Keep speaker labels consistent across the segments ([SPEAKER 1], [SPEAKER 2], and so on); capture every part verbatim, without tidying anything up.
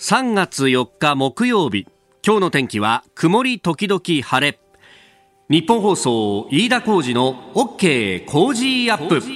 [SPEAKER 1] さんがつよっか木曜日、今日の天気は曇り時々晴れ。日本放送飯田浩司の OK 工事アップ。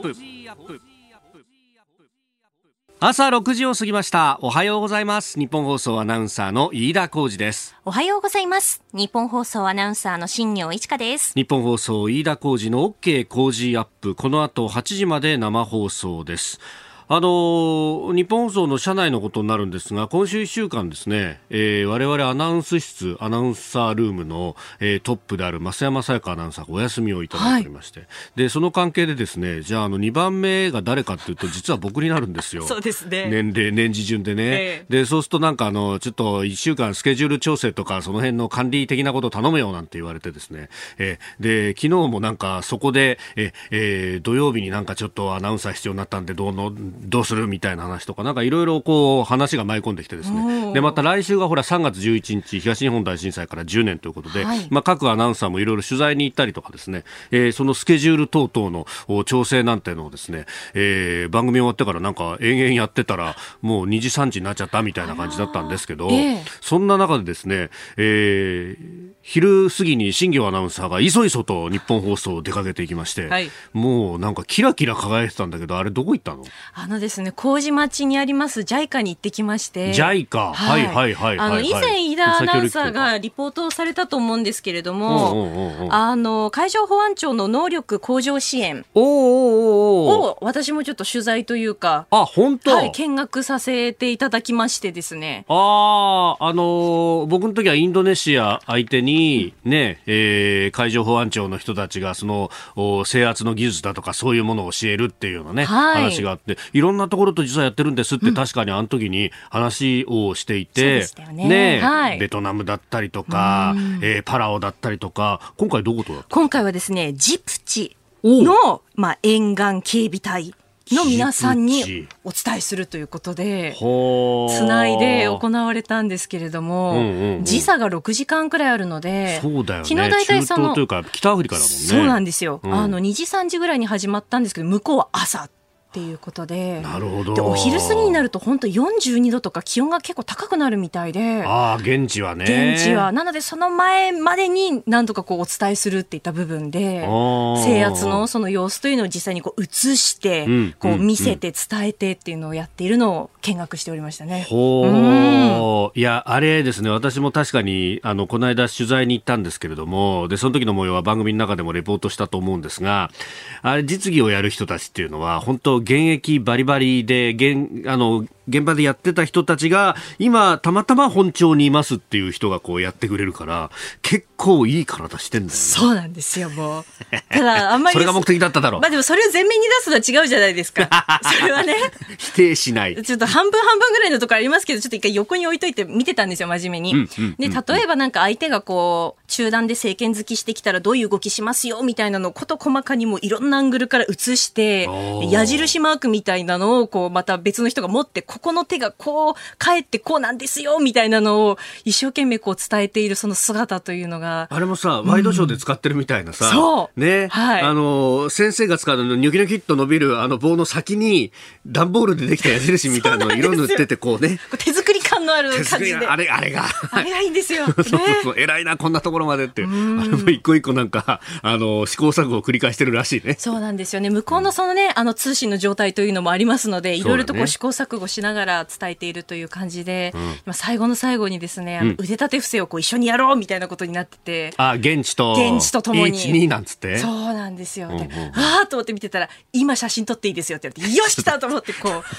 [SPEAKER 1] 朝ろくじを過ぎました。おはようございます。日本放送アナウンサーの飯田浩司です。
[SPEAKER 2] おはようございます。日本放送アナウンサーの新業一華です。
[SPEAKER 1] 日本放送飯田浩司の OK 工事アップ、この後はちじまで生放送です。あの日本放送の社内のことになるんですが、今週いっしゅうかんですね、えー、我々アナウンス室アナウンサールームの、えー、トップである増山さやかアナウンサーがお休みをいただいておりまして、はい、でその関係でですね、じゃあ、あのにばんめが誰かというと実は僕になるんですよ。
[SPEAKER 2] そうですね、
[SPEAKER 1] 年齢年次順でね、えー、でそうするとなんかあのちょっといっしゅうかんスケジュール調整とかその辺の管理的なことを頼むよなんて言われてですね、えー、で昨日もなんかそこで、えーえー、土曜日になんかちょっとアナウンサー必要になったんでどうのどうするみたいな話とかなんかいろいろこう話が舞い込んできてですね、でまた来週がほらさんがつじゅういちにち東日本大震災からじゅうねんということで、はい、まあ、各アナウンサーもいろいろ取材に行ったりとかですね、えー、そのスケジュール等々の調整なんてのをですね、えー、番組終わってからなんか延々やってたらもうにじさんじになっちゃったみたいな感じだったんですけど、えー、そんな中でですね、えー、昼過ぎに新業アナウンサーがいそいそと日本放送を出かけていきまして、はい、もうなんかキラキラ輝いてたんだけど、あれどこ行ったの？
[SPEAKER 2] あのですね、麹町にあります ジャイカ に行ってきまして。
[SPEAKER 1] ジャイカ、はい、はいはいはいはい、あの以
[SPEAKER 2] 前飯田アナウンサーがリポートをされたと思うんですけれども、あの海上保安庁の能力向上支援を私もちょっと取材というか、
[SPEAKER 1] あ、本当、
[SPEAKER 2] はい、見学させていただきましてですね、
[SPEAKER 1] ああ、あのー、僕の時はインドネシア相手にね、えー、海上保安庁の人たちがその制圧の技術だとかそういうものを教えるっていうようなね、はい、話があって、いろんなところと実はやってるんですって確かにあの時に話をしていて、
[SPEAKER 2] うん、そうでしたよね、ね、はい、
[SPEAKER 1] ベトナムだったりとか、えー、パラオだったりとか、今回どことだった？
[SPEAKER 2] 今回はですね、ジプチの、まあ、沿岸警備隊の皆さんにお伝えするということでつないで行われたんですけれども、うんうんうん、時差がろくじかんくらいあるので、
[SPEAKER 1] そうだよね、
[SPEAKER 2] 昨日大体その
[SPEAKER 1] 中東というか北アフリカだもんね。
[SPEAKER 2] そうなんですよ、うん、あのにじさんじぐらいに始まったんですけど、向こうは朝っていうことで、
[SPEAKER 1] なるほど。
[SPEAKER 2] でお昼過ぎになると本当よんじゅうにどとか気温が結構高くなるみたいで、
[SPEAKER 1] あ、現地はね、
[SPEAKER 2] 現地はなのでその前までに何とかこうお伝えするっていった部分で、制圧のその様子というのを実際にこう映して、うん、こう見せて伝えてっていうのをやっているのを見学しておりましたね。
[SPEAKER 1] ほー、うん、いやあれですね、私も確かにあのこの間取材に行ったんですけれども、でその時の模様は番組の中でもレポートしたと思うんですが、あれ実技をやる人たちっていうのは本当現役バリバリで現あの現場でやってた人たちが今たまたま本庁にいますっていう人がこうやってくれるから結構いい体してんだよね。
[SPEAKER 2] そうなんですよ。もうただあんまり
[SPEAKER 1] それが目的だっただろう。
[SPEAKER 2] まあでもそれを前面に出すのは違うじゃないですかそれはね
[SPEAKER 1] 否定しない。
[SPEAKER 2] ちょっと半分半分ぐらいのところありますけど、ちょっと一回横に置いといて見てたんですよ、真面目に、うんうんうんうん、で例えばなんか相手がこう中段で政権好きしてきたらどういう動きしますよみたいなのを事細かにもいろんなアングルから映して矢印マークみたいなのをこうまた別の人が持って、ここの手がこう返ってこうなんですよみたいなのを一生懸命こう伝えているその姿というのが、
[SPEAKER 1] あれもさ、ワイドショーで使ってるみたいなさ、
[SPEAKER 2] うん、そう
[SPEAKER 1] ね、はい、あの先生が使うのニョキニョキっと伸びるあの棒の先に段ボールでできた矢印みたいなのを色塗っててこうね、
[SPEAKER 2] 手作り感のある感じで、
[SPEAKER 1] あれあれが
[SPEAKER 2] あれがいいんですよ、ね、
[SPEAKER 1] そうそうそう、偉いなこんなところまでって、あれも一個一個なんかあの試行錯誤を繰り返してるらしいね。
[SPEAKER 2] そうなんですよね。向こうのそのね、あの通信の状態というのもありますので、いろいろとこう試行錯誤しながら伝えているという感じで、うん、今最後の最後にですね、あの腕立て伏せをこう一緒にやろうみたいなことになってて、
[SPEAKER 1] あ、現地と
[SPEAKER 2] 現地とともに
[SPEAKER 1] いちになんつって、
[SPEAKER 2] そうなんですよ、うんうん、であーと思って見てたら今写真撮っていいですよって言われて、よし来たと思ってこう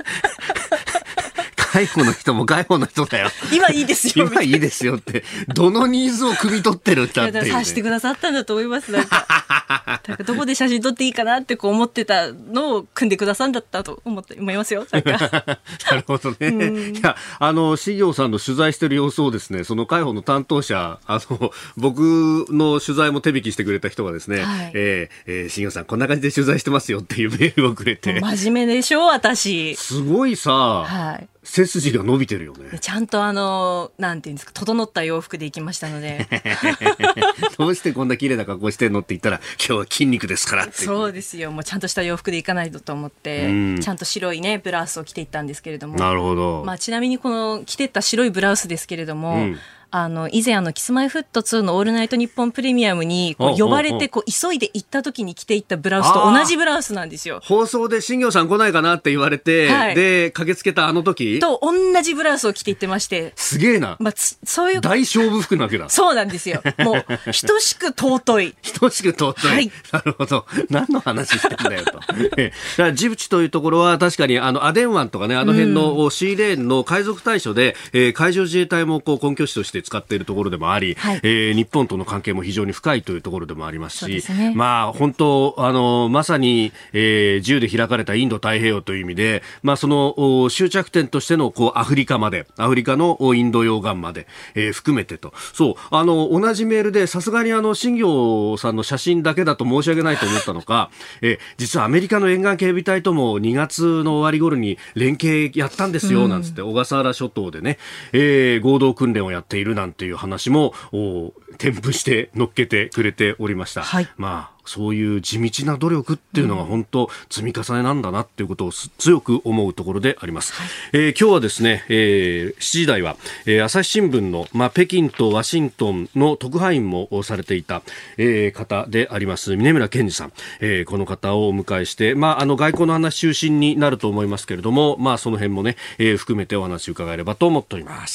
[SPEAKER 1] 介護の人も介護の人だよ
[SPEAKER 2] 今いいですよ
[SPEAKER 1] 今いいですよってどのニーズを汲み取ってるんだっていう、ね、
[SPEAKER 2] さしてくださったんだと思います。なんかなんかどこで写真撮っていいかなってこう思ってたのを組んでくださんだったと思って思いますよ。なんかな
[SPEAKER 1] るほどね、うん、いやあの新業さんの取材してる様子をですね、その介護の担当者、あの僕の取材も手引きしてくれた人がですね、はい、えーえー、新業さんこんな感じで取材してますよっていうメールをくれて、
[SPEAKER 2] 真面目でしょ私。
[SPEAKER 1] すごいさ、
[SPEAKER 2] はい、
[SPEAKER 1] 背筋が伸びてるよね。
[SPEAKER 2] ちゃんとあのなんていうんですか、整った洋服で行きましたので
[SPEAKER 1] どうしてこんな綺麗な格好してんのって言ったら、今日は筋肉ですからって。
[SPEAKER 2] そうですよ、もうちゃんとした洋服で行かないとと思って、うん、ちゃんと白いねブラウスを着ていったんですけれども。
[SPEAKER 1] なるほど。
[SPEAKER 2] まあ、ちなみにこの着てった白いブラウスですけれども、うん、あの以前あのキスマイフットツーのオールナイトニッポンプレミアムにこう呼ばれてこう急いで行った時に着ていったブラウスと同じブラウスなんですよ。
[SPEAKER 1] 放送で新業さん来ないかなって言われて、はい、で駆けつけたあの時
[SPEAKER 2] と同じブラウスを着て行ってまして、
[SPEAKER 1] すげえな、
[SPEAKER 2] まあ、そういう
[SPEAKER 1] 大勝負服なわけだ。
[SPEAKER 2] そうなんですよ。もう等しく尊い
[SPEAKER 1] 等しく尊い、はい、なるほど。何の話してんだよとだからジブチというところは確かにあのアデン湾とかね、あの辺のシーレーンの海賊対処で、うん、えー、海上自衛隊もこう根拠地として使っているところでもあり、はい、えー、日本との関係も非常に深いというところでもありますし、す、ね、まあ本当あのまさに、えー、自由で開かれたインド太平洋という意味で、まあ、その終着点としてのこうアフリカまで、アフリカのインド洋岸まで、えー、含めてと、そうあの同じメールでさすがにあの新業さんの写真だけだと申し訳ないと思ったのか、えー、実はアメリカの沿岸警備隊ともにがつの終わり頃に連携やったんですよ、うん、なんつって小笠原諸島でね、えー、合同訓練をやっているなんていう話も添付して乗っけてくれておりました。はい、まあそういう地道な努力っていうのが本当積み重ねなんだなっていうことを強く思うところであります。はい、えー、今日はですね、えー、しちじ台は、えー、朝日新聞の、まあ、北京とワシントンの特派員もされていた、えー、方であります峯村健二さん、えー、この方をお迎えして、まあ、あの外交の話中心になると思いますけれども、まあ、その辺もね、えー、含めてお話を伺えればと思っております。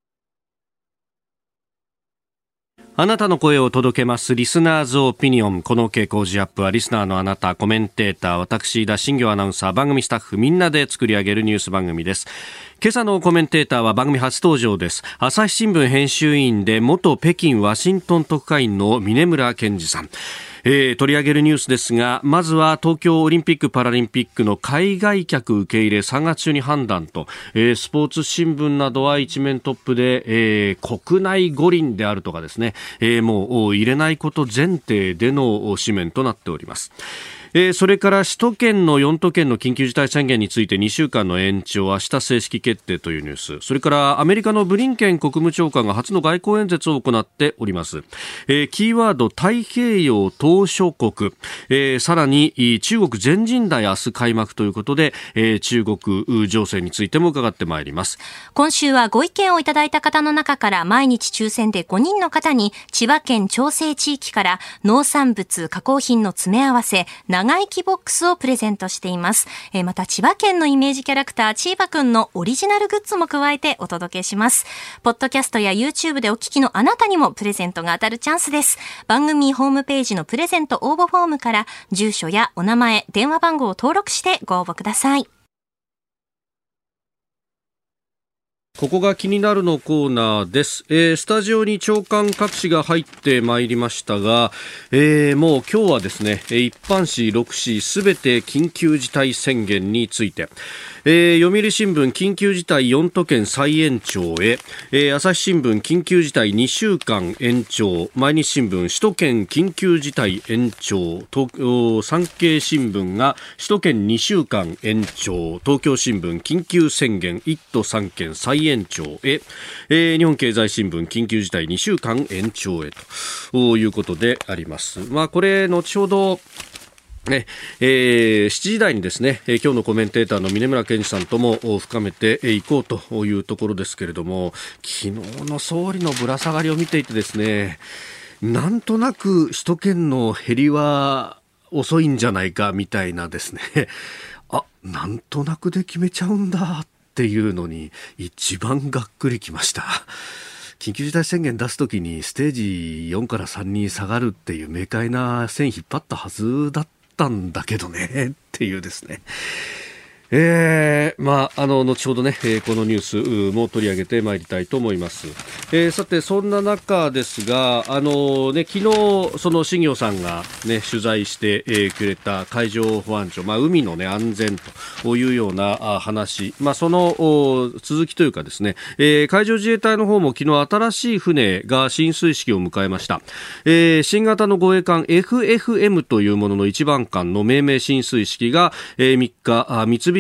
[SPEAKER 1] あなたの声を届けますリスナーズオピニオン。この傾向時アップはリスナーのあなた、コメンテーター、私田新業アナウンサー、番組スタッフみんなで作り上げるニュース番組です。今朝のコメンテーターは番組初登場です。朝日新聞編集員で元北京ワシントン特派員の峯村健二さん。えー、取り上げるニュースですが、まずは東京オリンピック・パラリンピックの海外客受け入れさんがつ中に判断と、えー、スポーツ新聞などは一面トップで、えー、国内五輪であるとかですね、えー、もう入れないこと前提での紙面となっております。えー、それから首都圏のよん都県の緊急事態宣言についてにしゅうかんの延長、明日正式決定というニュース。それからアメリカのブリンケン国務長官が初の外交演説を行っております。えー、キーワード太平洋島しょ国、えー、さらに中国全人代明日開幕ということで、えー、中国情勢についても伺ってまいります。
[SPEAKER 3] 今週はご意見をいただいた方の中から毎日抽選でごにんの方に千葉県長生地域から農産物加工品の詰め合わせ長生きボックスをプレゼントしています。えー、また千葉県のイメージキャラクターチーバくんのオリジナルグッズも加えてお届けします。ポッドキャストや YouTube でお聞きのあなたにもプレゼントが当たるチャンスです。番組ホームページのプレゼント応募フォームから住所やお名前、電話番号を登録してご応募ください。
[SPEAKER 1] ここが気になるのコーナーです。えー、スタジオに長官各紙が入ってまいりましたが、えー、もう今日はですね、一般紙ろく紙すべて緊急事態宣言について、えー、読売新聞緊急事態よん都県再延長へ、えー、朝日新聞緊急事態にしゅうかん延長、毎日新聞首都圏緊急事態延長、東京産経新聞が首都圏にしゅうかん延長、東京新聞緊急宣言いっ都さん県再延長へ、えー、日本経済新聞緊急事態にしゅうかん延長へということであります。まあこれ後ほどええー、しちじ台にですね、えー、今日のコメンテーターの峯村健二さんとも深めていこうというところですけれども、昨日の総理のぶら下がりを見ていてですね、なんとなく首都圏の減りは遅いんじゃないかみたいなですね、あ、なんとなくで決めちゃうんだっていうのに一番がっくりきました。緊急事態宣言出すときにステージよんからさんに下がるっていう明快な線引っ張ったはずだったんだけどねっていうですね、えー、まあ、あの後ほどね、えー、このニュースも取り上げてまいりたいと思います。えー、さてそんな中ですが、あのね、昨日その新業さんがね取材して、えー、くれた海上保安庁、まあ、海のね安全というような話、まあ、その続きというかですね、えー、海上自衛隊の方も昨日新しい船が進水式を迎えました。えー、新型の護衛艦 エフエフエム というものの一番艦の命名進水式が、えー、みっか三菱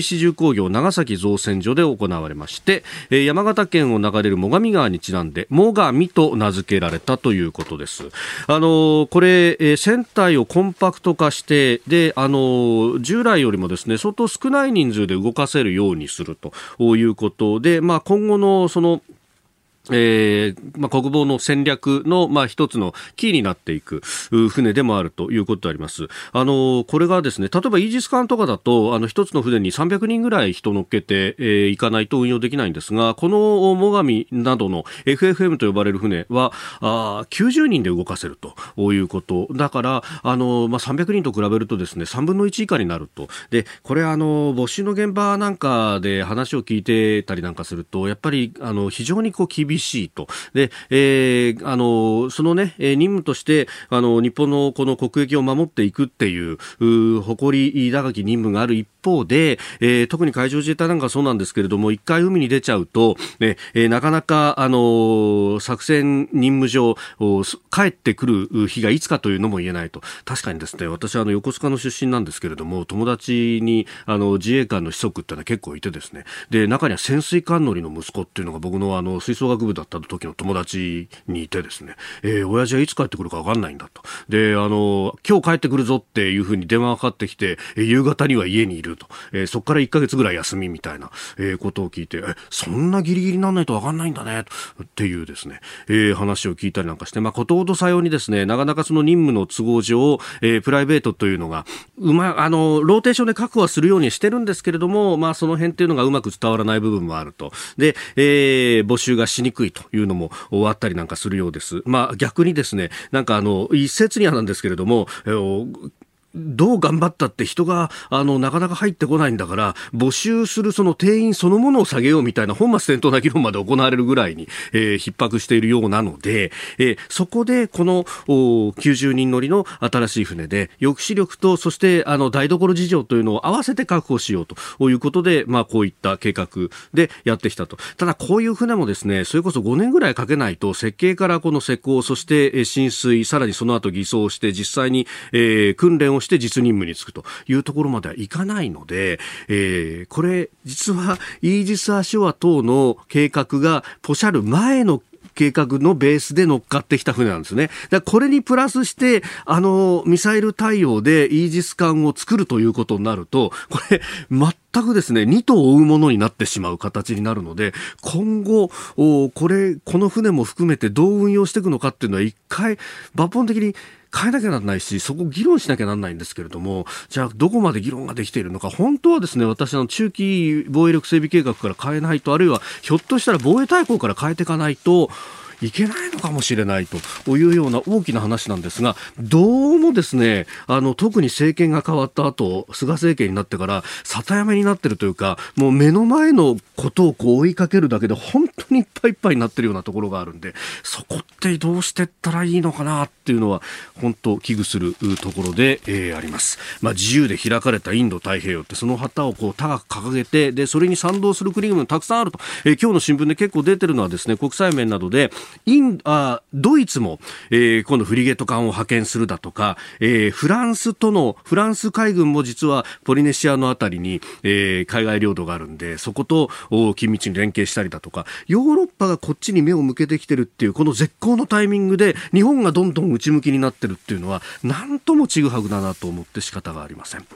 [SPEAKER 1] 菱重工業長崎造船所で行われまして、えー、山形県を流れる最上川にちなんで最上と名付けられたということです。あのー、これ、えー、船体をコンパクト化してで、あのー、従来よりもですね相当少ない人数で動かせるようにするということで、まあ、今後のそのえーまあ、国防の戦略の、まあ、一つのキーになっていく船でもあるということであります。あのこれがですね、例えばイージス艦とかだとあの一つの船にさんびゃくにんぐらい人乗っけて、えー、いかないと運用できないんですが、この最上などの エフエフエム と呼ばれる船はあきゅうじゅうにんで動かせるということだから、あの、まあ、さんびゃくにんと比べるとですねさんぶんのいち以下になると。でこれあの没収の現場なんかで話を聞いてたりなんかすると、やっぱりあの非常にこう厳しい厳しいと。で、えー、あのそのね任務としてあの日本のこの国益を守っていくっていう誇り高き任務がある一方で、えー、特に海上自衛隊なんかそうなんですけれども、一回海に出ちゃうと、ねえー、なかなかあの作戦任務上帰ってくる日がいつかというのも言えないと。確かにですね、私はあの横須賀の出身なんですけれども、友達にあの自衛官の子息ってのは結構いてですね、で中には潜水艦乗りの息子っていうのが僕のあの吹奏楽部だった時の友達にいてですね、えー、親父はいつ帰ってくるか分かんないんだと。であの今日帰ってくるぞっていうふうに電話がかかってきて、えー、夕方には家にいると、えー、そこからいっかげつぐらい休みみたいな、えー、ことを聞いて、えそんなギリギリなんないと分かんないんだねっていうですね、えー、話を聞いたりなんかして、まあ、ことほどさようにですね、なかなかその任務の都合上、えー、プライベートというのがうまあのローテーションで確保はするようにしてるんですけれども、まあ、その辺っていうのがうまく伝わらない部分もあると。で、えー、募集がしにくいというのもあったりなんかするようです。まあ、逆にですね、なんかあの一説にはなんですけれども、えーどう頑張ったって人があのなかなか入ってこないんだから、募集するその定員そのものを下げようみたいな本末転倒な議論まで行われるぐらいに、えー、逼迫しているようなので、えー、そこでこのきゅうじゅうにん乗りの新しい船で抑止力とそしてあの台所事情というのを合わせて確保しようということで、まあ、こういった計画でやってきたと。ただこういう船もですね、それこそごねんぐらいかけないと設計からこの施工、そして浸水、さらにその後偽装して実際に、えー、訓練をして実任務に就くというところまではいかないので、えー、これ実はイージス・アショア等の計画がポシャる前の計画のベースで乗っかってきた船なんですね。だからこれにプラスしてあのミサイル対応でイージス艦を作るということになると、これ全くですねに頭追うものになってしまう形になるので、今後これこの船も含めてどう運用していくのかっていうのは一回抜本的に変えなきゃならないし、そこ議論しなきゃならないんですけれども、じゃあどこまで議論ができているのか、本当はですね、私の中期防衛力整備計画から変えないと、あるいはひょっとしたら防衛大綱から変えていかないといけないのかもしれないというような大きな話なんですが、どうもですね、あの特に政権が変わった後、菅政権になってから里山になってるというか、もう目の前のことをこう追いかけるだけで本当にいっぱいいっぱいになってるようなところがあるんで、そこってどうしていったらいいのかなっていうのは本当危惧するところで、えー、あります。まあ、自由で開かれたインド太平洋って、その旗をこう高く掲げて、でそれに賛同する国々もたくさんあると、えー、今日の新聞で結構出てるのはですね、国際面などでインあドイツも、えー、今度フリゲート艦を派遣するだとか、えー、フランスとのフランス海軍も実はポリネシアのあたりに、えー、海外領土があるんで、そこと緊密に連携したりだとか、ヨーロッパがこっちに目を向けてきてるっていう、この絶好のタイミングで日本がどんどん内向きになってるっていうのはなんともちぐはぐだなと思って仕方がありません。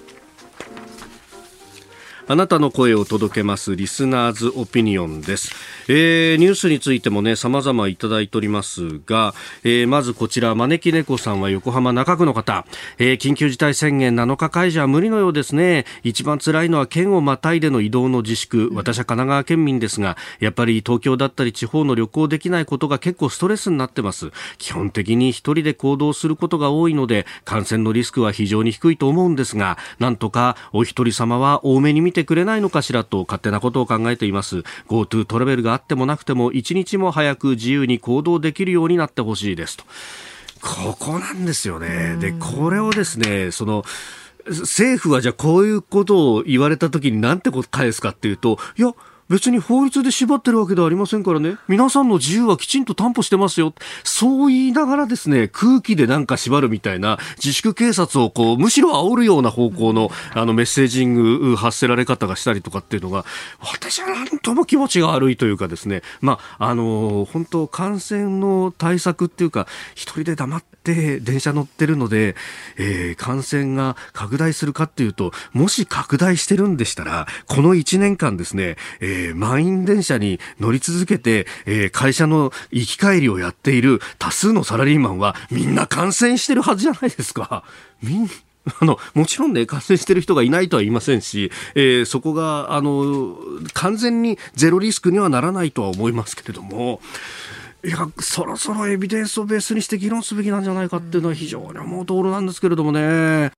[SPEAKER 1] あなたの声を届けますリスナーズオピニオンです。えー、ニュースについてもね様々いただいておりますが、えー、まずこちら招き猫さんは横浜中区の方、えー、緊急事態宣言なのか解除は無理のようですね。一番辛いのは県をまたいでの移動の自粛。私は神奈川県民ですが、やっぱり東京だったり地方の旅行できないことが結構ストレスになってます。基本的に一人で行動することが多いので感染のリスクは非常に低いと思うんですが、なんとかお一人様は多めに見てくれないのかしらと勝手なことを考えています。 GoTo トラベルがあってもなくても一日も早く自由に行動できるようになってほしいですと。ここなんですよね。でこれをですね、その政府はじゃあこういうことを言われた時になんてこと返すかっていうと、いや別に法律で縛ってるわけではありませんからね、皆さんの自由はきちんと担保してますよ、そう言いながらですね、空気でなんか縛るみたいな自粛警察をこうむしろ煽るような方向の、あのメッセージング発せられ方がしたりとかっていうのが、私はなんとも気持ちが悪いというかですね、まああの本当感染の対策っていうか、一人で黙って電車乗ってるので、えー、感染が拡大するかっていうと、もし拡大してるんでしたら、このいちねんかんですね、えー、満員電車に乗り続けて、えー、会社の行き帰りをやっている多数のサラリーマンはみんな感染してるはずじゃないですか。みんあのもちろんね、感染してる人がいないとは言いませんし、えー、そこがあの完全にゼロリスクにはならないとは思いますけれども、いやそろそろエビデンスをベースにして議論すべきなんじゃないかっていうのは非常に思うところなんですけれどもね。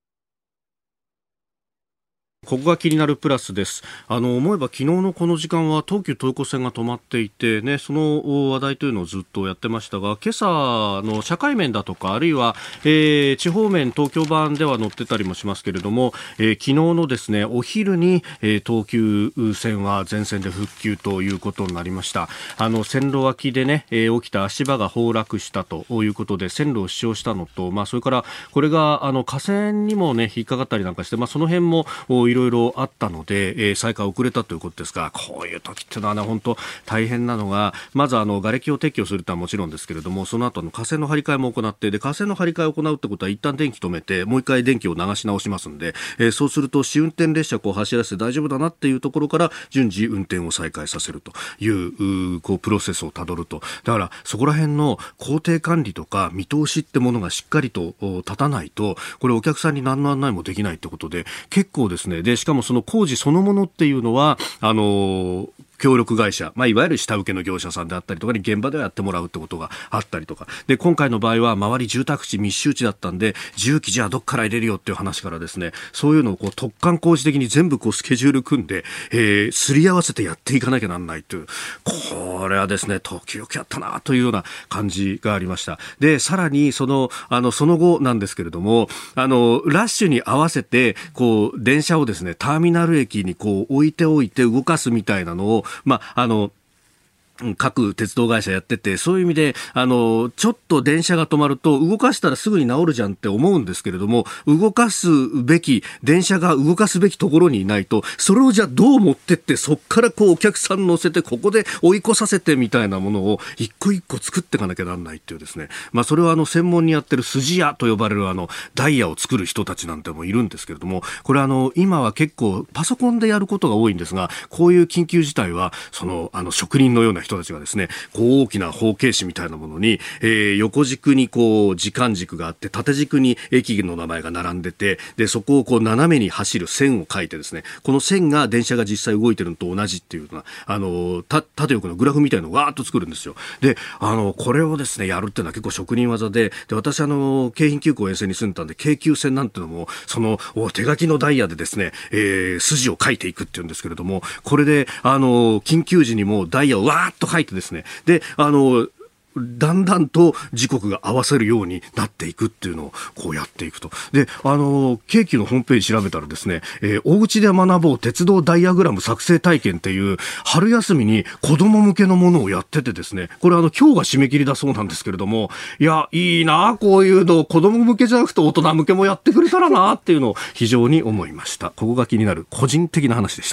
[SPEAKER 1] ここが気になるプラスです。あの思えば昨日のこの時間は東急東横線が止まっていて、ね、その話題というのをずっとやってましたが、今朝の社会面だとか、あるいは、えー、地方面東京版では載ってたりもしますけれども、えー、昨日のですねお昼に、えー、東急線は全線で復旧ということになりました。あの線路脇でね、えー、起きた足場が崩落したということで線路を使用したのと、まあ、それからこれがあの架線にもね引っかかったりなんかして、まあ、その辺もいろいろあったので、えー、再開遅れたということですが、こういう時っていうのはね、本当大変なのが、まずあの瓦礫を撤去するとはもちろんですけれども、その後の架線の張り替えも行って、で架線の張り替えを行うってことは一旦電気止めてもう一回電気を流し直しますんで、えー、そうすると試運転列車を走らせて大丈夫だなっていうところから順次運転を再開させるという、うこうプロセスをたどると。だからそこら辺の工程管理とか見通しってものがしっかりと立たないと、これお客さんに何の案内もできないってことで、結構ですね、でしかもその工事そのものっていうのはあの協力会社、まあ、いわゆる下請けの業者さんであったりとかに現場ではやってもらうってことがあったりとかで、今回の場合は周り住宅地密集地だったんで、重機じゃあどっから入れるよっていう話からですね、そういうのをこう突貫工事的に全部こうスケジュール組んで、えー、すり合わせてやっていかなきゃなんないという、これはですね時々やったなというような感じがありました。でさらにそのあのその後なんですけれども、あのラッシュに合わせてこう電車をですねターミナル駅にこう置いておいて動かすみたいなのを、まああの各鉄道会社やってて、そういう意味であのちょっと電車が止まると動かしたらすぐに治るじゃんって思うんですけれども、動かすべき電車が動かすべきところにいないと、それをじゃあどう持ってってそこからこうお客さん乗せてここで追い越させてみたいなものを一個一個作っていかなきゃなんないっていうですね、まあ、それはあの専門にやってる筋屋と呼ばれるあのダイヤを作る人たちなんてもいるんですけれども、これあの今は結構パソコンでやることが多いんですが、こういう緊急事態はそのあの職人のような人人たちがですね、こう大きな方形紙みたいなものに、えー、横軸にこう時間軸があって、縦軸に駅の名前が並んでて、でそこをこう斜めに走る線を書いてですね、この線が電車が実際動いてるのと同じっていうようなあのた縦横のグラフみたいなのをわーっと作るんですよ。であのこれをですねやるっていうのは結構職人技で、で私あの京浜急行沿線に住んでたんで、京急線なんていうのもその手書きのダイヤでですね、えー、筋を書いていくっていうんですけれども、これであの緊急時にもダイヤをわーっと書いてですね、であのだんだんと時刻が合わせるようになっていくっていうのをこうやっていくと。であの京急のホームページ調べたらですね、えー、お家で学ぼう鉄道ダイヤグラム作成体験っていう春休みに子供向けのものをやっててですね、これあの今日が締め切りだそうなんですけれども、いやいいな、こういうの子供向けじゃなくて大人向けもやってくれたらなっていうのを非常に思いました。ここが気になる個人的な話でした。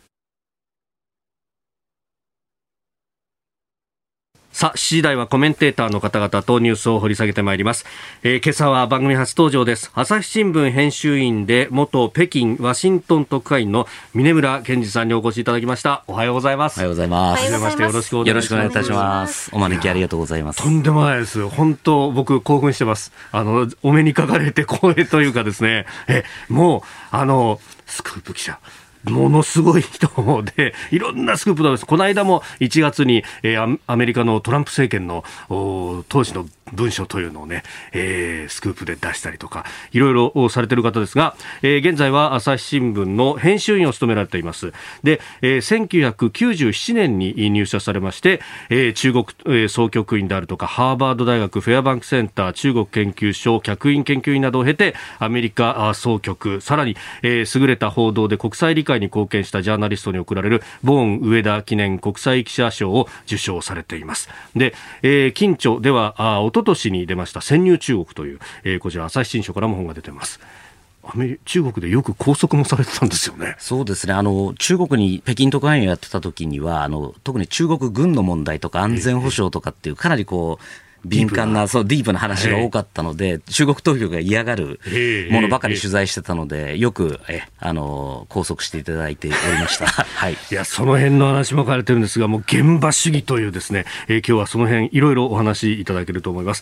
[SPEAKER 1] さあ、しちじ台はコメンテーターの方々とニュースを掘り下げてまいります。えー、今朝は番組初登場です。朝日新聞編集員で元北京ワシントン特派員の峯村健二さんにお越しいただきました。おはようございます。
[SPEAKER 4] おはようございます。
[SPEAKER 2] はじめましてよろしくお願いします。
[SPEAKER 4] よろしくお願いいたします。お招きありがとうございます。
[SPEAKER 1] とんでもないです。本当僕興奮してます。あのお目にかかれて光栄というかですね、えもうあのスクープ記者ものすごい人で、いろんなスクープなんです。この間もいちがつに、えー、アメリカのトランプ政権の当時の文書というのをね、えー、スクープで出したりとかいろいろされている方ですが、えー、現在は朝日新聞の編集員を務められています。で、えー、せんきゅうひゃくきゅうじゅうななねんに入社されまして、えー、中国、えー、総局員であるとかハーバード大学フェアバンクセンター中国研究所客員研究員などを経てアメリカ総局、さらに、えー、優れた報道で国際理解に貢献したジャーナリストに贈られるボーン上田記念国際記者賞を受賞されています。で、えー、近著ではあ一昨年に出ました潜入中国という、えー、こちら朝日新書からも本が出ています。アメリ中国でよく拘束もされてたんですよね。
[SPEAKER 4] そうですね。あの中国に北京特派員をやってた時にはあの特に中国軍の問題とか安全保障とかっていうかなりこう敏感な、そうディープな話が多かったので、中国当局が嫌がるものばかり取材してたので、よくえあの拘束していただいておりました。はい。
[SPEAKER 1] いや、その辺の話も書かれてるんですが、もう現場主義というですね、えー、今日はその辺いろいろお話しいただけると思います。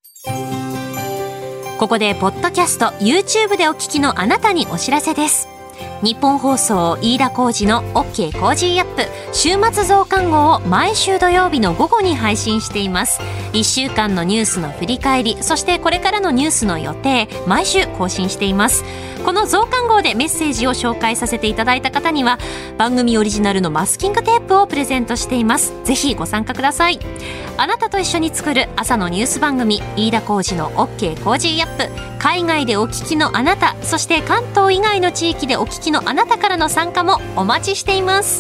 [SPEAKER 3] ここでポッドキャスト YouTube でお聞きのあなたにお知らせです。日本放送飯田浩司の OK コージーアップ週末増刊号を毎週土曜日の午後に配信しています。いっしゅうかんのニュースの振り返り、そしてこれからのニュースの予定、毎週更新しています。この増刊号でメッセージを紹介させていただいた方には番組オリジナルのマスキングテープをプレゼントしています。ぜひご参加ください。あなたと一緒に作る朝のニュース番組飯田浩司の OK コージーアップ、海外でお聞きのあなた、そして関東以外の地域でお聞きのあなたからの参加もお待ちしています。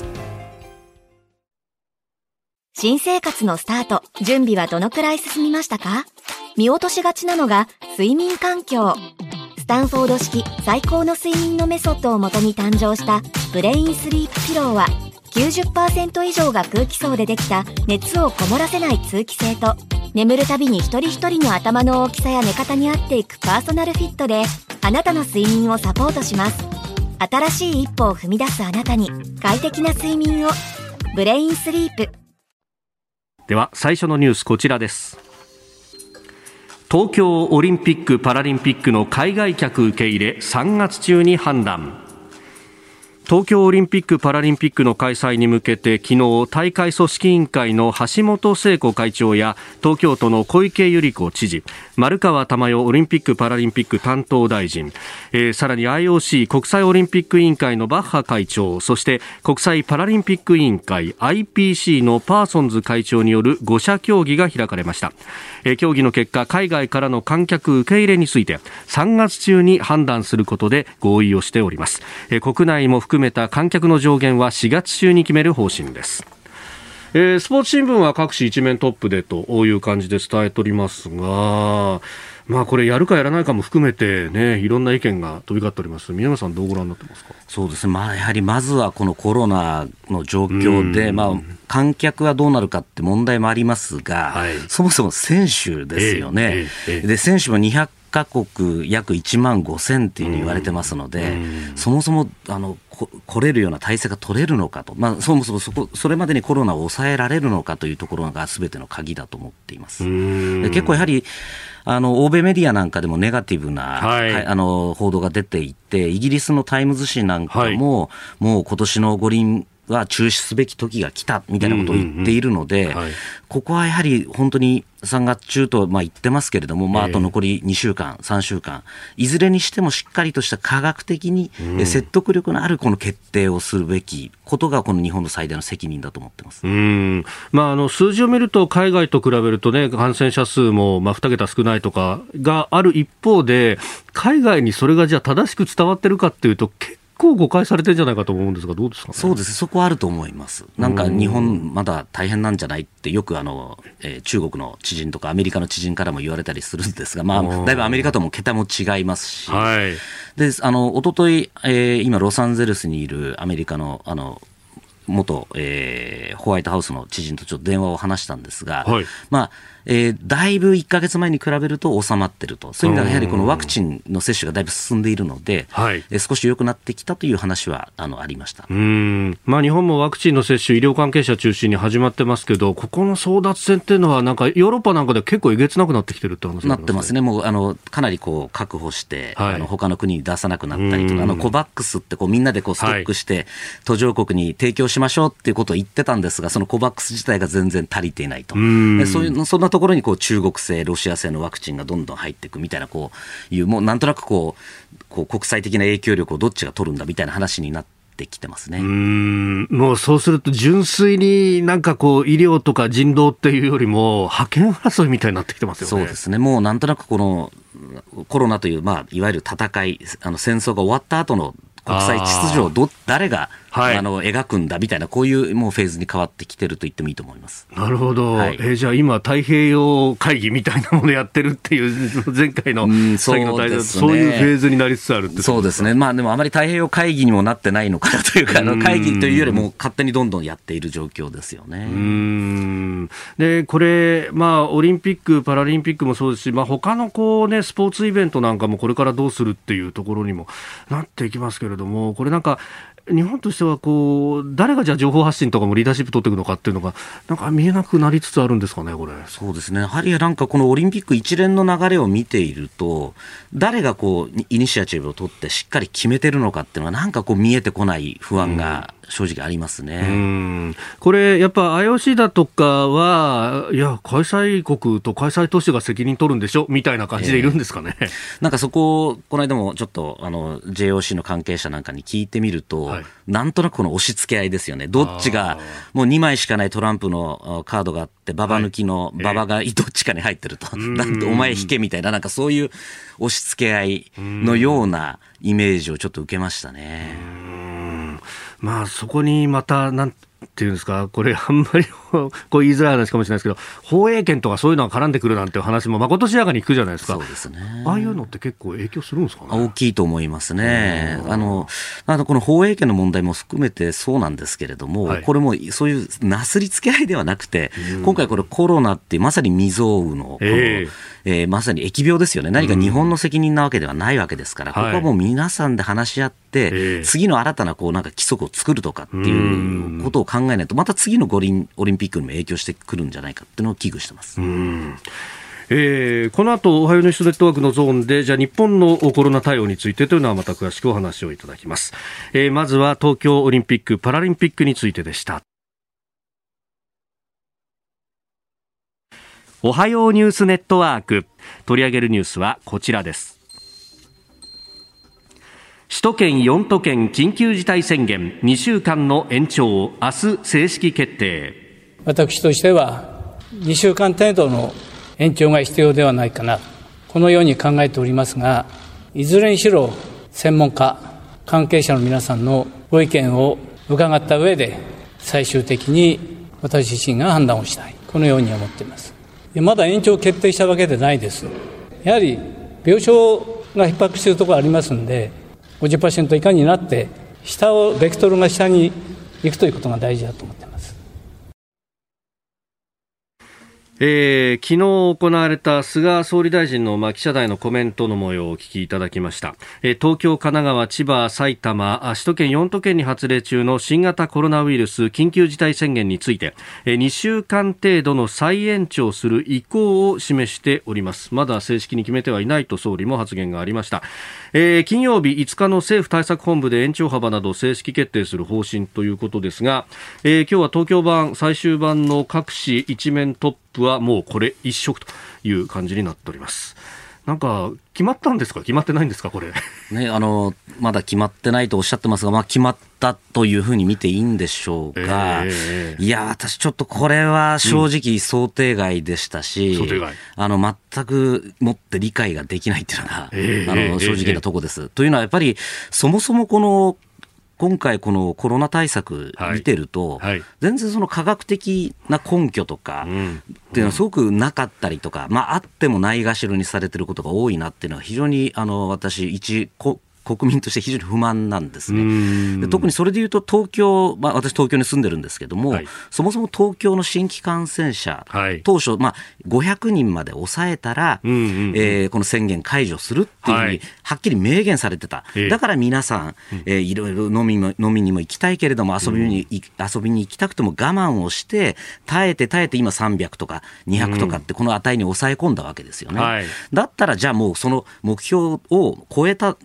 [SPEAKER 5] 新生活のスタート、準備はどのくらい進みましたか？見落としがちなのが睡眠環境。スタンフォード式最高の睡眠のメソッドをもとに誕生したブレインスリープピローは きゅうじゅっパーセント 以上が空気層でできた熱をこもらせない通気性と、眠るたびに一人一人の頭の大きさや寝方に合っていくパーソナルフィットであなたの睡眠をサポートします。新しい一歩を踏み出すあなたに快適な睡眠を。ブレインスリープ。
[SPEAKER 1] では最初のニュースこちらです。東京オリンピック・パラリンピックの海外客受け入れさんがつ中に判断。東京オリンピック・パラリンピックの開催に向けて昨日大会組織委員会の橋本聖子会長や東京都の小池百合子知事、丸川珠代オリンピック・パラリンピック担当大臣、えー、さらに アイオーシー 国際オリンピック委員会のバッハ会長、そして国際パラリンピック委員会 アイピーシー のパーソンズ会長によるご者協議が開かれました。えー、協議の結果、海外からの観客受け入れについてさんがつ中に判断することで合意をしております。えー、国内も含めた観客の上限はしがつ中に決める方針です。えー、スポーツ新聞は各紙一面トップでという感じで伝えておりますが、まあこれやるかやらないかも含めてね、いろんな意見が飛び交っております。宮村さんどうご覧になってますか？
[SPEAKER 4] そうですね、まあ、やはりまずはこのコロナの状況で、まあ、観客はどうなるかって問題もありますが、はい、そもそも選手ですよね。えーえーえー、で選手もにひゃくかこく約いちまんごせんっていうふうに言われてますので、そもそもあのこ来れるような体制が取れるのかと、まあ、そもそもそこそれまでにコロナを抑えられるのかというところが全ての鍵だと思っています。で結構やはりあの欧米メディアなんかでもネガティブな、はい、あの報道が出ていて、イギリスのタイムズ紙なんかも、はい、もう今年の五輪は中止すべき時が来たみたいなことを言っているので、うんうんうん、はい、ここはやはり本当にさんがつ中とまあ言ってますけれども、まあ、あと残りにしゅうかん、さんしゅうかん、いずれにしてもしっかりとした科学的に説得力のあるこの決定をするべきことがこの日本の最大の責任だと思ってます。
[SPEAKER 1] うん、まあ、あの数字を見ると海外と比べると、ね、感染者数もまあにけた少ないとかがある一方で、海外にそれがじゃあ正しく伝わってるかっていうと結構結構誤解されてるんじゃないかと思うんですが、どうですかね。
[SPEAKER 4] そうです、そこはあると思います。なんか日本まだ大変なんじゃないってよくあの、えー、中国の知人とかアメリカの知人からも言われたりするんですが、まあ、だいぶアメリカとも桁も違いますし、はい、であの一昨日、えー、今ロサンゼルスにいるアメリカのあの元、えー、ホワイトハウスの知人とちょっと電話を話したんですが、はい、まあえー、だいぶいっかげつまえに比べると収まっていると、そういう意味ではやはりこのワクチンの接種がだいぶ進んでいるので、はい、えー、少し良くなってきたという話は あのありました。
[SPEAKER 1] うーん、まあ、日本もワクチンの接種医療関係者中心に始まってますけど、ここの争奪戦っていうのはなんかヨーロッパなんかで結構えげつなくなってきてるって話
[SPEAKER 4] なってますね。もうあのかなりこう確保して、はい、あの他の国に出さなくなったりとか、あのコバックスってこうみんなでこうストックして、はい、途上国に提供ししましょうっていうことを言ってたんですが、そのコバックス自体が全然足りていないと。でそういうそんなところにこう中国製ロシア製のワクチンがどんどん入っていくみたいなこういうもうなんとなくこう、こう国際的な影響力をどっちが取るんだみたいな話になってできてますね。
[SPEAKER 1] うーんもうそうすると純粋になんかこう医療とか人道っていうよりも覇権争いみたいになってきてますよね。
[SPEAKER 4] そうですね。もうなんとなくこのコロナという、まあ、いわゆる戦いあの戦争が終わった後の国際秩序をど誰が、はい、あの描くんだみたいなこういうもうフェーズに変わってきてると言ってもいいと思います。
[SPEAKER 1] なるほど、はい、えー、じゃあ今太平洋会議みたいなものやってるっていう前回の最後の対談、そういうフェーズになりつつあるってことですか。
[SPEAKER 4] そうですね。まあでもあまり太平洋会議にもなってないのかなというか、あの会議というよりも勝手にどんどんやっている状況ですよね。
[SPEAKER 1] うーんでこれ、まあ、オリンピックパラリンピックもそうですし、まあ、他のこう、ね、スポーツイベントなんかもこれからどうするっていうところにもなっていきますけれども、これなんか日本としてはこう誰がじゃあ情報発信とかもリーダーシップ取っていくのかっていうのがなんか見えなくなりつつあるんですかね。これ
[SPEAKER 4] そうですね。やはりなんかこのオリンピック一連の流れを見ていると誰がこうイニシアチブを取ってしっかり決めてるのかっていうのはなんかこう見えてこない不安が正直ありますね。
[SPEAKER 1] うん、これやっぱ アイオーシー だとかはいや開催国と開催都市が責任取るんでしょみたいな感じでいるんですかね。
[SPEAKER 4] えー、なんかそこをこの間もちょっとあの ジェイオーシー の関係者なんかに聞いてみると、はい、なんとなくこの押し付け合いですよね。どっちがもうにまいしかないトランプのカードがあってババ抜きのババがどっちかに入ってると、はい、なんとお前引けみたいななんかそういう押し付け合いのようなイメージをちょっと受けましたね。
[SPEAKER 1] うんまあ、そこにまたなんていうんですか、これあんまりこう言いづらい話かもしれないですけど放映権とかそういうのが絡んでくるなんていう話もまことしやかに聞くじゃないですか。
[SPEAKER 4] そうですね。
[SPEAKER 1] ああいうのって結構影響するんですかね。
[SPEAKER 4] 大きいと思いますね。あのあのこの放映権の問題も含めてそうなんですけれども、はい、これもそういうなすりつけ合いではなくて、うん、今回これコロナってまさに未曾有の、このえーえー、まさに疫病ですよね。何か日本の責任なわけではないわけですから、うん、ここはもう皆さんで話し合って、はい、次の新たなこうなんか規則を作るとかっていうことを考えないとまた次の五輪オリンピックにも影響してくるんじゃないかっていうのを危惧してます。
[SPEAKER 1] うんえー、この後おはようニュースネットワークのゾーンでじゃあ日本のコロナ対応についてというのはまた詳しくお話をいただきます。えー、まずは東京オリンピックパラリンピックについてでした。おはようニュースネットワーク、取り上げるニュースはこちらです。首都圏よん都県緊急事態宣言にしゅうかんの延長、明日正式決定。
[SPEAKER 6] 私としてはにしゅうかん程度の延長が必要ではないかな、このように考えておりますが、いずれにしろ専門家関係者の皆さんのご意見を伺った上で最終的に私自身が判断をしたい、このように思っています。まだ延長を決定したわけでないです。やはり病床が逼迫しているところがありますので ごじゅっパーセント 以下になって下をベクトルが下に行くということが大事だと思っています。
[SPEAKER 1] えー、昨日行われた菅総理大臣の、まあ、記者団のコメントの模様をお聞きいただきました。えー、東京、神奈川、千葉、埼玉、首都圏よん都県に発令中の新型コロナウイルス緊急事態宣言について、えー、にしゅうかん程度の再延長する意向を示しております。まだ正式に決めてはいないと総理も発言がありました。えー、金曜日いつかの政府対策本部で延長幅などを正式決定する方針ということですが、えー、今日は東京版最終版の各紙一面トップはもうこれ一色という感じになっております。なんか決まったんですか、決まってないんですかこれ、
[SPEAKER 4] ね、あのまだ決まってないとおっしゃってますが、まあ、決まったというふうに見ていいんでしょうが、えー、いや私ちょっとこれは正直想定外でしたし、うん、想定外あの全くもって理解ができないっていうのが、えー、あの正直なとこです、えー、というのはやっぱりそもそもこの今回このコロナ対策見てると、はいはい、全然その科学的な根拠とかっていうのはすごくなかったりとか、まああってもないがしろにされてることが多いなっていうのは非常にあの私一国民として非常に不満なんですね。で特にそれでいうと東京、まあ、私東京に住んでるんですけども、はい、そもそも東京の新規感染者、はい、当初、まあ、ごひゃくにんまで抑えたら、うんうんうんえー、この宣言解除するっていうふうに、はい、はっきり明言されてた、えー、だから皆さん、えー、いろいろ飲みも、飲みにも行きたいけれども遊びに、うん、遊びに行きたくても我慢をして耐えて耐えて今さんびゃくとかにひゃくとかってこの値に抑え込んだわけですよね、はい、だったらじゃあもうその目標を超えたよく皆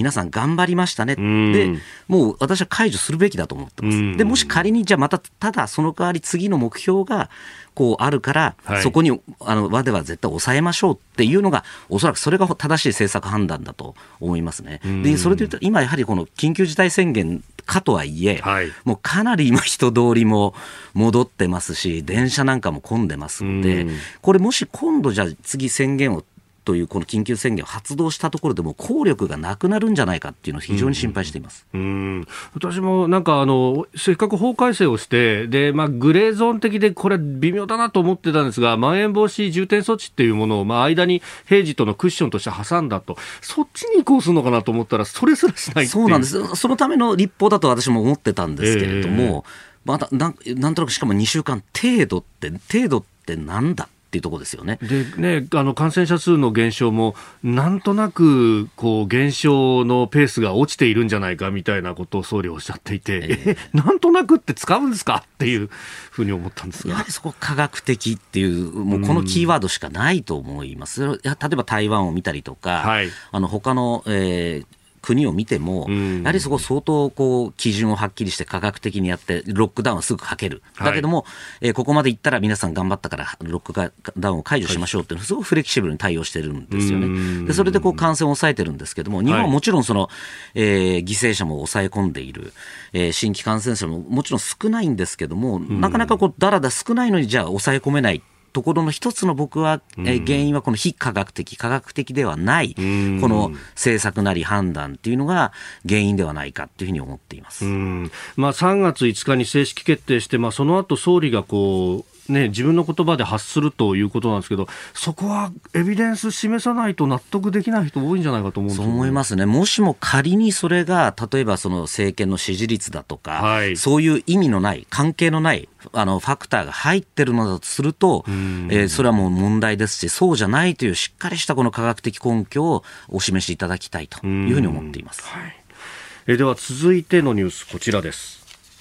[SPEAKER 4] 皆さん頑張りましたね、でもう私は解除するべきだと思ってます。でもし仮にじゃあまたただその代わり次の目標がこうあるから、はい、そこにあの輪では絶対抑えましょうっていうのがおそらくそれが正しい政策判断だと思いますね。でそれでいうと今やはりこの緊急事態宣言かとはいえ、はい、もうかなり今人通りも戻ってますし電車なんかも混んでますので、これもし今度じゃあ次宣言をというこの緊急宣言を発動したところでも効力がなくなるんじゃないかっていうのを非常に心配しています。
[SPEAKER 1] うんうん私もなんかあのせっかく法改正をしてで、まあ、グレーゾーン的でこれ微妙だなと思ってたんですがまん延防止重点措置っていうものを、まあ、間に平時とのクッションとして挟んだとそっちに移行するのかなと思ったらそれすらしないっていう。
[SPEAKER 4] そうなんです。そのための立法だと私も思ってたんですけれども、えーまだ な, なんとなくしかもにしゅうかん程度って程度ってなんだっていうところですよね。
[SPEAKER 1] でね、あの感染者数の減少もなんとなくこう減少のペースが落ちているんじゃないかみたいなことを総理おっしゃっていて、えー、なんとなくって使うんですかっていうふうに思ったんですが、
[SPEAKER 4] やはりそこ科学的っていうもうこのキーワードしかないと思います。例えば台湾を見たりとか、はい、あの他の、えー国を見ても、うん、やはりそこ相当こう基準をはっきりして科学的にやってロックダウンをすぐかける。だけども、はいえー、ここまで行ったら皆さん頑張ったからロックダウンを解除しましょうっていうのはすごくフレキシブルに対応してるんですよね。でそれでこう感染を抑えてるんですけども、日本はもちろんその、はいえー、犠牲者も抑え込んでいる、えー、新規感染者ももちろん少ないんですけども、なかなかこうだらだ少ないのにじゃあ抑え込めないところの一つの僕は、えー、原因はこの非科学的科学的ではないこの政策なり判断っていうのが原因ではないかというふうに思っています。
[SPEAKER 1] うんまあ、さんがついつかに正式決定して、まあ、その後総理がこうね、自分の言葉で発するということなんですけど、そこはエビデンス示さないと納得できない人多いんじゃないかと思うんですよね。
[SPEAKER 4] そう思いますね。もしも仮にそれが例えばその政権の支持率だとか、はい、そういう意味のない関係のないあのファクターが入ってるのだとすると、えー、それはもう問題ですし、そうじゃないというしっかりしたこの科学的根拠をお示しいただきたいというふうに思っています。はい、
[SPEAKER 1] えでは続いてのニュースこちらです。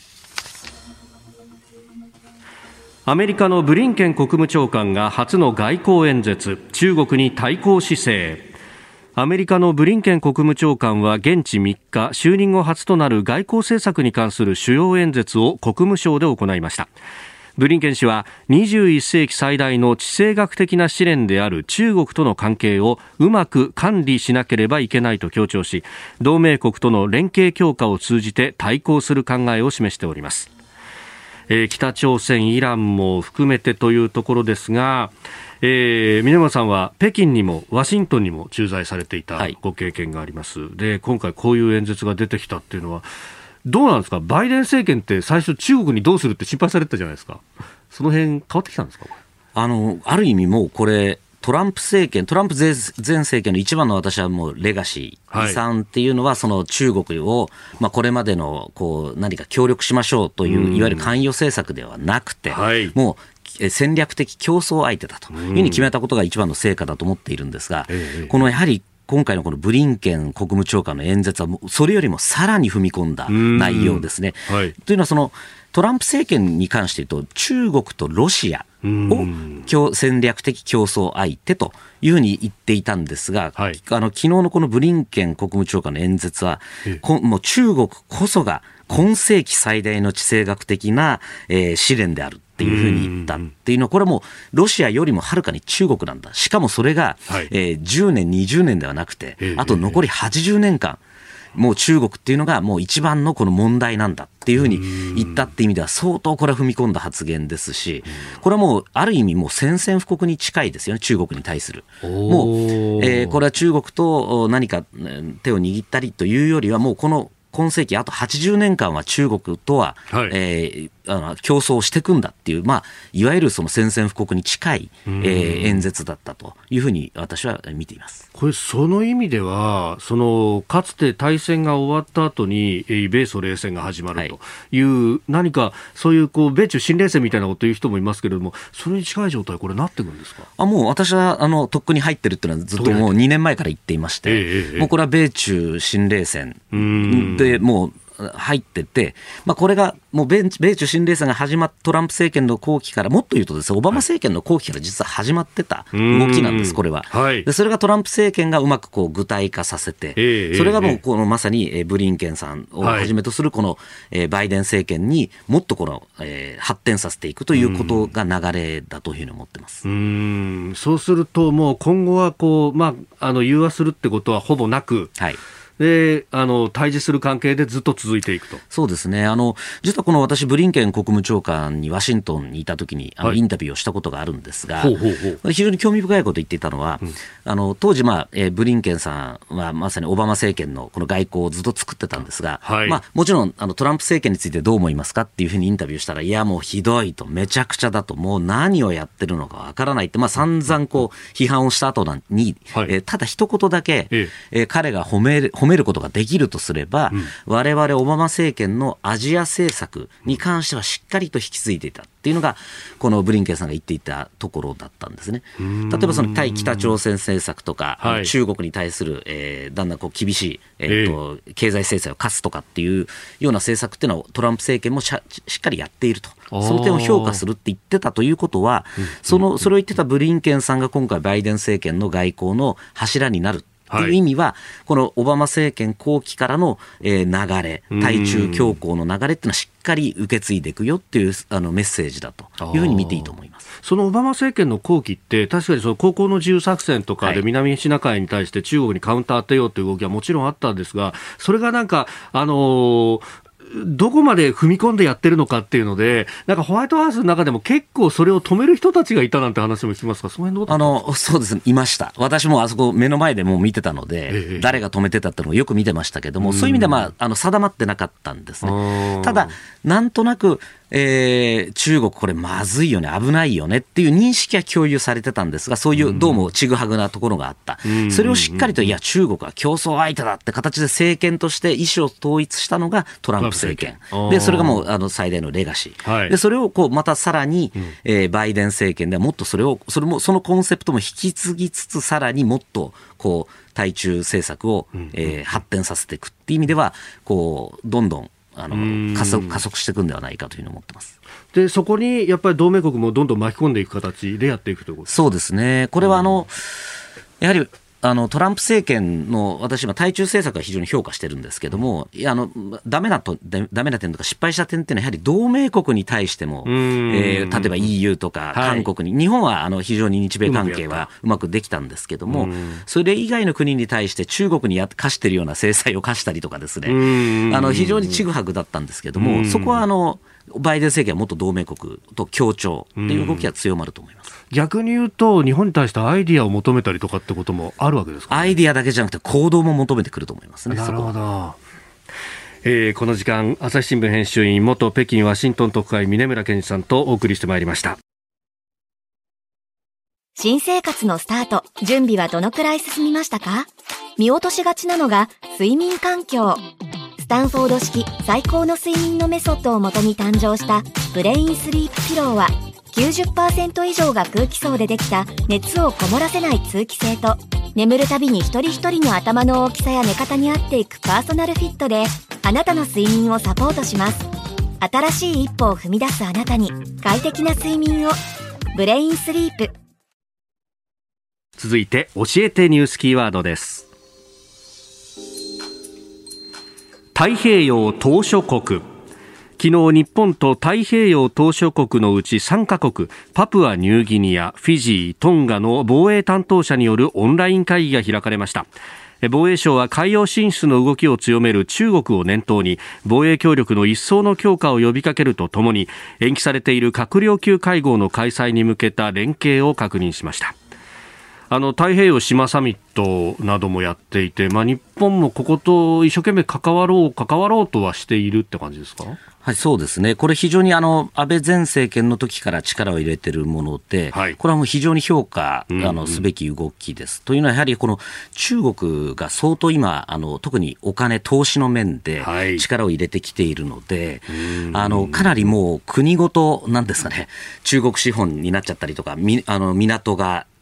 [SPEAKER 1] アメリカのブリンケン国務長官が初の外交演説、中国に対抗姿勢。アメリカのブリンケン国務長官は現地みっか、就任後初となる外交政策に関する主要演説を国務省で行いました。ブリンケン氏はにじゅういっ世紀最大の地政学的な試練である中国との関係をうまく管理しなければいけないと強調し、同盟国との連携強化を通じて対抗する考えを示しております。えー、北朝鮮、イランも含めてというところですが、えー、峰村さんは北京にもワシントンにも駐在されていたご経験があります、はい、で今回こういう演説が出てきたっていうのはどうなんですか。バイデン政権って最初中国にどうするって心配されてたじゃないですか。その辺変わってきたんですか。
[SPEAKER 4] あのある意味もうこれトランプ政権、トランプ前政権の一番の私はもうレガシー、遺産っていうのはその中国を、まあ、これまでのこう何か協力しましょうといういわゆる関与政策ではなくて、はい、もう戦略的競争相手だというふうに決めたことが一番の成果だと思っているんですが、このやはり今回のこのブリンケン国務長官の演説はそれよりもさらに踏み込んだ内容ですね。はい、というのはそのトランプ政権に関して言うと中国とロシアを戦略的競争相手というふうに言っていたんですが、はい、あの昨日のこのブリンケン国務長官の演説はもう中国こそが今世紀最大の地政学的な、えー、試練であるっていうふうに言ったっていうのはこれはもうロシアよりもはるかに中国なんだ。しかもそれが、はいえー、じゅうねんにじゅうねんではなくてあと残りはちじゅうねんかんもう中国っていうのがもう一番のこの問題なんだっていうふうに言ったっていう意味では相当これは踏み込んだ発言ですし、これはもうある意味もう宣戦布告に近いですよね。中国に対するもう、えー、これは中国と何か手を握ったりというよりはもうこの今世紀あとはちじゅうねんかんは中国とは、はいえー、あの競争していくんだっていう、まあ、いわゆるその宣戦布告に近い、えー、演説だったというふうに私は見ています。
[SPEAKER 1] これその意味ではそのかつて大戦が終わった後に米ソ冷戦が始まるという、はい、何かそういう、こう米中新冷戦みたいなことを言う人もいますけれどもそれに近い状態これなってくるんですか。
[SPEAKER 4] あもう私はあのとっくに入ってるっていうのはずっともうにねんまえから言っていまして、えー、もうこれは米中新冷戦でもう入ってて、まあ、これがもう米中新冷戦が始まっトランプ政権の後期から、もっと言うとですね、オバマ政権の後期から実は始まってた動きなんです、これは。はい、でそれがトランプ政権がうまくこう具体化させて、えー、それがもうこのまさにブリンケンさんをはじめとするこのバイデン政権にもっとこの、えー、発展させていくということが流れだというふうに思ってます。
[SPEAKER 1] うーん、そうするともう今後はこう、まあ、あの融和するってことはほぼなく、はい、であの対峙する関係でずっと続いていくと。
[SPEAKER 4] そうですね。あの実はこの私ブリンケン国務長官にワシントンにいたときにあの、はい、インタビューをしたことがあるんですが、ほうほうほう、非常に興味深いことを言っていたのは、うん、あの当時、まあえー、ブリンケンさんはまさにオバマ政権のこの外交をずっと作ってたんですが、はい、まあ、もちろんあのトランプ政権についてどう思いますかっていうふうにインタビューしたら、いやもうひどいと、めちゃくちゃだと、もう何をやってるのかわからないって、まあ、散々こう批判をした後に、はい、えー、ただ一言だけ、ええー、彼が褒める、褒めることができるとすれば、うん、我々オバマ政権のアジア政策に関してはしっかりと引き継いでいたっていうのがこのブリンケンさんが言っていたところだったんですね。例えばその対北朝鮮政策とか、はい、中国に対する、えー、だんだんこう厳しい、えーとえー、経済制裁を課すとかっていうような政策っていうのをトランプ政権もし, しっかりやっていると、その点を評価するって言ってたということは、そのそれを言ってたブリンケンさんが今回バイデン政権の外交の柱になるという意味は、はい、このオバマ政権後期からの、えー、流れ、対中強硬の流れっていうのはしっかり受け継いでいくよっていうあのメッセージだというふうに見ていいと思います。
[SPEAKER 1] そのオバマ政権の後期って確かにその航行の自由作戦とかで南シナ海に対して中国にカウンター当てようという動きはもちろんあったんですが、それがなんかあのーどこまで踏み込んでやってるのかっていうので、なんかホワイトハウスの中でも結構それを止める人たちがいたなんて話も聞きますか。その辺どう
[SPEAKER 4] あのそうですね、いました。私もあそこ目の前でもう見てたので、ええ、誰が止めてたってのをよく見てましたけども、そういう意味では、まあ、あの定まってなかったんですね。ただなんとなくえー、中国これまずいよね、危ないよねっていう認識は共有されてたんですが、そういうどうもちぐはぐなところがあった、うん、それをしっかりと、いや中国は競争相手だって形で政権として意思を統一したのがトランプ政権で、それがもうあの最大のレガシー、はい、でそれをこうまたさらに、うん、えー、バイデン政権ではもっとそれをそれもそのコンセプトも引き継ぎつつ、さらにもっとこう対中政策を、えー、発展させていくっていう意味では、こうどんどんあの 加速、加速していくんではないかというふうに思ってます。
[SPEAKER 1] でそこにやっぱり同盟国もどんどん巻き込んでいく形でやっていくということですか。
[SPEAKER 4] そうですね。これはあの、やはりあのトランプ政権の私は対中政策は非常に評価してるんですけども、いやあのダメなとダメな点とか失敗した点っていうのはやはり同盟国に対しても、えー、例えば イーユー とか韓国に、はい、日本はあの非常に日米関係はうまくできたんですけども、それ以外の国に対して中国にや課しているような制裁を課したりとかですね、あの非常にちぐはぐだったんですけども、そこはあのバイデン政権はもっと同盟国と協調という動きが強まると思います。
[SPEAKER 1] 逆に言うと日本に対してアイディアを求めたりとかってこともあるわけですか、ね、
[SPEAKER 4] アイディアだけじゃなくて行動も求めてくると思いますね。
[SPEAKER 1] なるほど。えー、この時間朝日新聞編集員元北京ワシントン特派員峰村健二さんとお送りしてまいりました。
[SPEAKER 5] 新生活のスタート、準備はどのくらい進みましたか？見落としがちなのが睡眠環境。スタンフォード式最高の睡眠のメソッドをもとに誕生したブレインスリープピローは きゅうじゅっパーセント 以上が空気層でできた熱をこもらせない通気性と、眠るたびに一人一人の頭の大きさや寝方に合っていくパーソナルフィットであなたの睡眠をサポートします。新しい一歩を踏み出すあなたに快適な睡眠を。ブレインスリープ。
[SPEAKER 1] 続いて教えてニュースキーワードです。太平洋島しょ国。昨日日本と太平洋島しょ国のうちさんカ国、パプアニューギニア、フィジー、トンガの防衛担当者によるオンライン会議が開かれました。防衛省は海洋進出の動きを強める中国を念頭に防衛協力の一層の強化を呼びかけるとともに、延期されている閣僚級会合の開催に向けた連携を確認しました。あの太平洋島サミットなどもやっていて、まあ、日本もここと一生懸命関わろう関わろうとはしているって感じですか。
[SPEAKER 4] はい、そうですね。これ非常にあの安倍前政権の時から力を入れているもので、はい、これはもう非常に評価あのすべき動きです、うんうん、というのはやはりこの中国が相当今あの特にお金投資の面で力を入れてきているので、はい、あのかなりもう国ごとなんですかね、中国資本になっちゃったりとか、みあの港が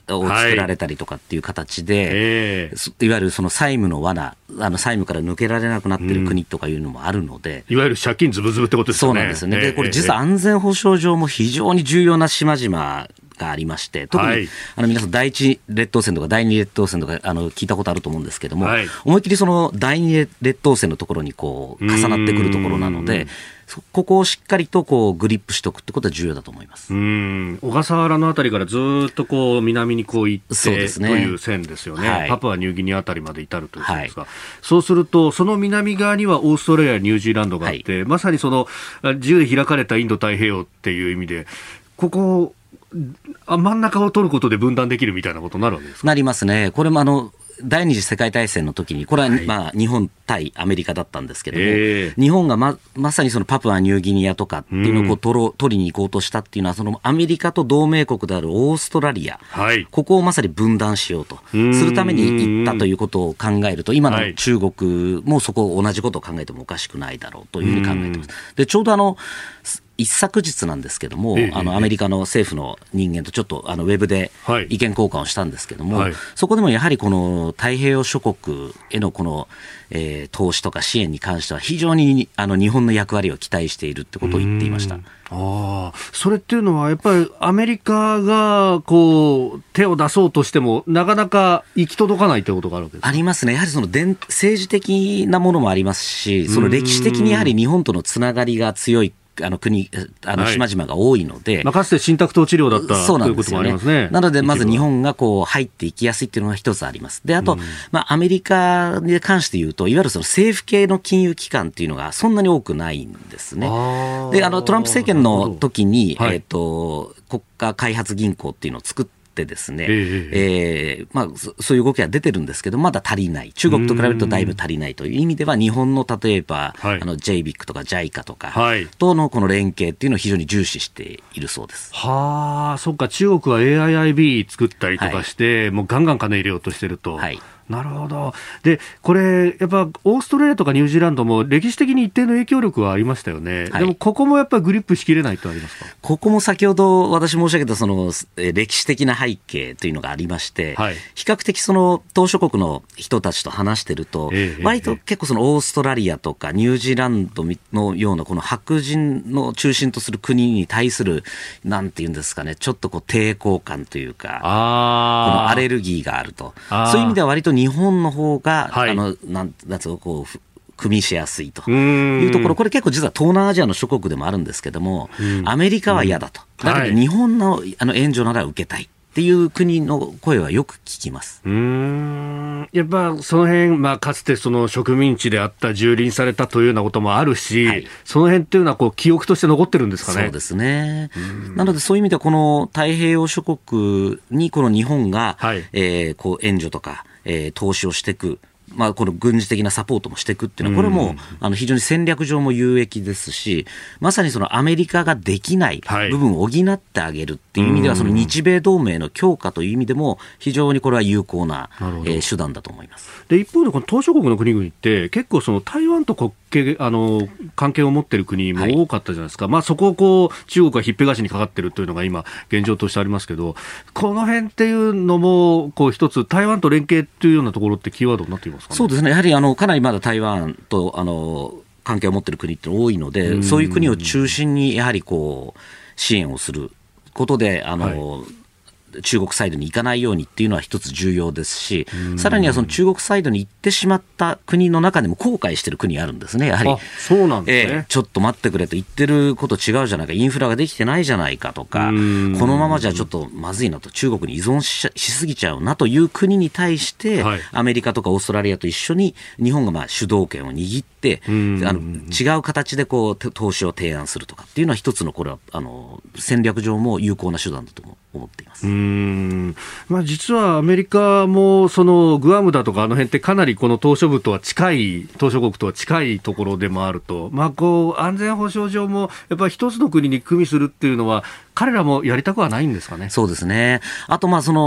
[SPEAKER 4] を作られたりとかっていう形で、はいえー、いわゆるその債務の罠、あの債務から抜けられなくなっている国とかいうのもあるので、
[SPEAKER 1] うん、いわゆる借金ズブズブってことですよね。
[SPEAKER 4] そうなんですよね。でこれ実は安全保障上も非常に重要な島々がありまして、特に、はい、あの皆さん第一列島線とか第二列島線とかあの聞いたことあると思うんですけども、はい、思いっきりその第二列島線のところにこう重なってくるところなので、ここをしっかりとこうグリップしておくってことは重要だと思います。
[SPEAKER 1] うーん、小笠原のあたりからずっとこう南にこう行ってそうです、ね、という線ですよね、はい、パプアニューギニアあたりまで至るということですが、はい、そうするとその南側にはオーストラリア、ニュージーランドがあって、はい、まさにその自由で開かれたインド太平洋っていう意味でここあ真ん中を取ることで分断できるみたいなことになるわけですか。
[SPEAKER 4] なりますね。これもあの第二次世界大戦の時にこれは、はいまあ、日本対アメリカだったんですけども、えー、日本が ま, まさにそのパプアニューギニアとかっていうのをこう 取, ろ取りに行こうとしたっていうのはそのアメリカと同盟国であるオーストラリア、はい、ここをまさに分断しようとするために行ったということを考えると今の中国もそこを同じことを考えてもおかしくないだろうというふうに考えています。でちょうどあの一昨日なんですけども、ええ、あのアメリカの政府の人間とちょっとあのウェブで意見交換をしたんですけども、はい、そこでもやはりこの太平洋諸国へのこの、えー、投資とか支援に関しては非常にあの日本の役割を期待しているってことを言っていました。
[SPEAKER 1] あそれっていうのはやっぱりアメリカがこう手を出そうとしてもなかなか行き届かないということがあるわけですか。
[SPEAKER 4] ありますね。やはりその伝政治的なものもありますし、その歴史的にやはり日本とのつながりが強いあの国、あの島々が多いので、
[SPEAKER 1] はいまあ、かつて信託統治領だった
[SPEAKER 4] そうなん
[SPEAKER 1] ということもありますね。
[SPEAKER 4] なのでまず日本がこう入っていきやすいっていうのが一つあります。であと、まあ、アメリカに関して言うといわゆるその政府系の金融機関っていうのがそんなに多くないんですね。であのトランプ政権の時に、はいえー、と国家開発銀行っていうのを作ってですね、えーえーまあ、そ, そういう動きが出てるんですけどまだ足りない。中国と比べるとだいぶ足りないという意味では日本の例えば、はい、あの ジェイビック とか ジャイカ とか、はい、とのこの連携っていうのを非常に重視しているそうです。
[SPEAKER 1] はあ、そっか。中国は エーアイアイビー 作ったりとかして、はい、もうガンガン金入れようとしてると、はいなるほど。で、これ、やっぱ、オーストラリアとかニュージーランドも歴史的に一定の影響力はありましたよね。はい、でも、ここもやっぱりグリップしきれないとありますか。
[SPEAKER 4] ここも先ほど私申し上げたその、え歴史的な背景というのがありまして、はい、比較的その、島諸国の人たちと話してると、えー、割と結構その、オーストラリアとかニュージーランドのような、この白人の中心とする国に対する、なんていうんですかね、ちょっとこう、抵抗感というか、あこのアレルギーがあると。そういう意味では割と日本の方が、はい、あのなんなんつうかこう組みしやすいというところ、これ結構実は東南アジアの諸国でもあるんですけども、アメリカは嫌だと、だけど日本の、あの援助なら受けたいっていう国の声はよく聞きます。
[SPEAKER 1] うーんやっぱその辺、まあ、かつてその植民地であった蹂躙されたというようなこともあるし、はい、その辺っていうのはこう記憶として残ってるんですかね。
[SPEAKER 4] そうですね。なのでそういう意味ではこの太平洋諸国にこの日本が、はいえー、こう援助とか、えー、投資をしていく、まあ、この軍事的なサポートもしていくっていうのはこれもあの非常に戦略上も有益ですし、まさにそのアメリカができない部分を補ってあげるっていう意味では、その日米同盟の強化という意味でも非常にこれは有効な、えー、手段だと思います。
[SPEAKER 1] で一方でこの島諸国の国々って結構その台湾と国系あの関係を持っている国も多かったじゃないですか、はいまあ、そこをこう中国がひっぺがしにかかっているというのが今現状としてありますけど、この辺っていうのもこう一つ台湾と連携というようなところってキーワードになっていますかね。
[SPEAKER 4] そうですね。やはりあのかなりまだ台湾とあの関係を持っている国って多いので、そういう国を中心にやはりこう支援をすることであの、はい中国サイドに行かないようにっていうのは一つ重要ですし、さらにはその中国サイドに行ってしまった国の中でも後悔している国があるんですね。やはり
[SPEAKER 1] あそうなんですね、えー、
[SPEAKER 4] ちょっと待ってくれと言ってること違うじゃないか、インフラができてないじゃないかとか、このままじゃちょっとまずいなと、中国に依存 し, しすぎちゃうなという国に対して、はい、アメリカとかオーストラリアと一緒に日本がまあ主導権を握ってあの違う形でこう投資を提案するとかっていうのは一つのこれはあの戦略上も有効な手段だと思っています。
[SPEAKER 1] うーん、まあ、実はアメリカもそのグアムだとかあの辺ってかなりこの島しょ部とは近い島しょ国とは近いところでもあると、まあ、こう安全保障上もやっぱり一つの国に組みするっていうのは彼らもやりたくはないんですかね。
[SPEAKER 4] そうですね。あとまあその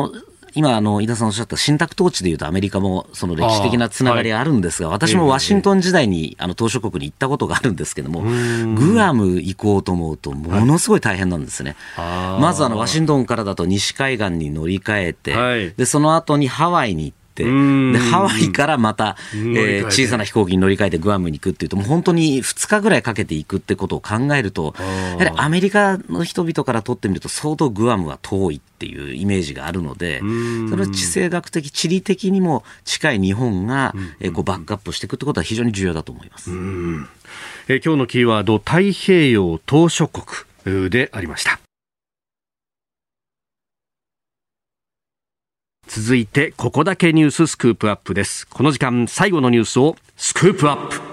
[SPEAKER 4] 今あの井田さんおっしゃった信託統治でいうとアメリカもその歴史的なつながりがあるんですが、はい、私もワシントン時代にあの島しょ国に行ったことがあるんですけども、グアム行こうと思うとものすごい大変なんですね、はい、まずあのワシントンからだと西海岸に乗り換えて、はい、でその後にハワイに行ってでハワイからまた、えー、小さな飛行機に乗り換えてグアムに行くっていうともう本当にふつかぐらいかけていくってことを考えるとやはりアメリカの人々からとってみると相当グアムは遠いっていうイメージがあるのでそれは地政学的地理的にも近い日本が、えー、こうバックアップしていくってことは非常に重要だと思います。うん、
[SPEAKER 1] えー、今日のキーワード太平洋島しょ国でありました。続いてここだけニューススクープアップです。この時間最後のニュースをスクープアップ。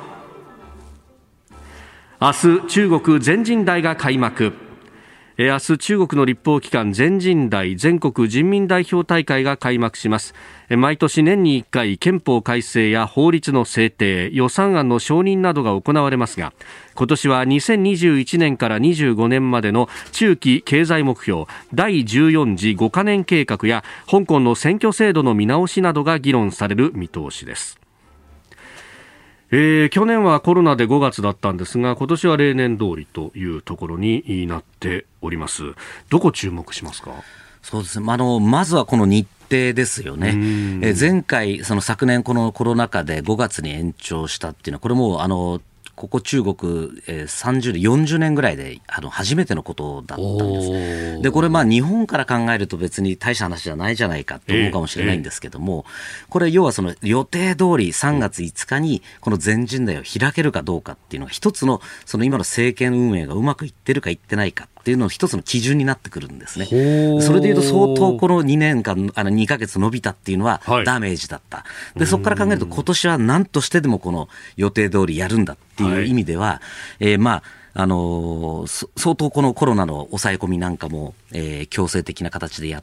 [SPEAKER 1] 明日中国全人代が開幕。明日中国の立法機関全人代全国人民代表大会が開幕します。毎年年にいっかい憲法改正や法律の制定予算案の承認などが行われますが今年はにせんにじゅういちねんからにじゅうごねんまでの中期経済目標だいじゅうよん次ごカ年計画や香港の選挙制度の見直しなどが議論される見通しです。えー、去年はコロナでごがつだったんですが今年は例年通りというところになっております。どこ注目しますか？
[SPEAKER 4] そうですね、あのまずはこの日程ですよね。えー、前回その昨年このコロナ禍でごがつに延長したっていうのはこれもあのここ中国、えー、さんじゅうねんよんじゅうねんぐらいであの初めてのことだったんです。でこれまあ日本から考えると別に大した話じゃないじゃないかと思うかもしれないんですけども、えー、これ要はその予定通りさんがついつかにこの全人代を開けるかどうかっていうのが一つのその今の政権運営がうまくいってるかいってないかっていうのの一つの基準になってくるんですね。それでいうと相当このにねんかんあのにかげつ伸びたっていうのはダメージだった、はい、でそこから考えると今年は何としてでもこの予定通りやるんだっていう意味では、はい、えー、まああのー、相当このコロナの抑え込みなんかも、えー、強制的な形でやって、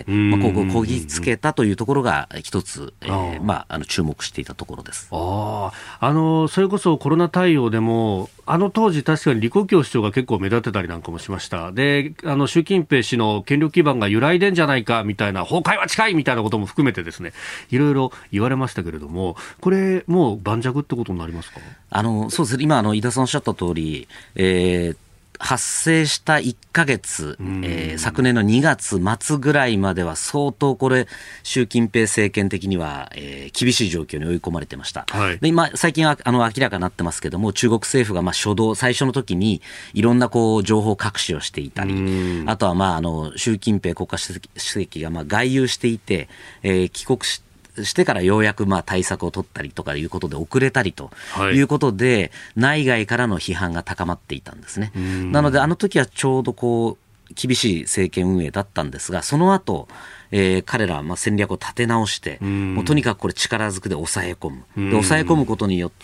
[SPEAKER 4] まあ、ここをこぎつけたというところが一つ、えーまあ、あの注目していたところです。
[SPEAKER 1] ああのそれこそコロナ対応でもあの当時確かに李克強首相が結構目立てたりなんかもしました。であの習近平氏の権力基盤が揺らいでんじゃないかみたいな崩壊は近いみたいなことも含めてですねいろいろ言われましたけれどもこれもう盤石ってことになりますか？
[SPEAKER 4] あのそうですね今あの井田さんおっしゃった通り、えー発生したいっかげつ、えー、昨年のにがつ末ぐらいまでは相当これ習近平政権的には、えー、厳しい状況に追い込まれてました、はい、で今最近はあの明らかになってますけども中国政府がまあ初動最初の時にいろんなこう情報隠しをしていたりあとはまああの習近平国家主席、主席がまあ外遊していて、えー、帰国してしてからようやくまあ対策を取ったりとかいうことで遅れたりということで、はい、内外からの批判が高まっていたんですね。なのであの時はちょうどこう厳しい政権運営だったんですがその後、えー、彼らはまあ戦略を立て直してもうとにかくこれ力ずくで抑え込むで抑え込むことによって、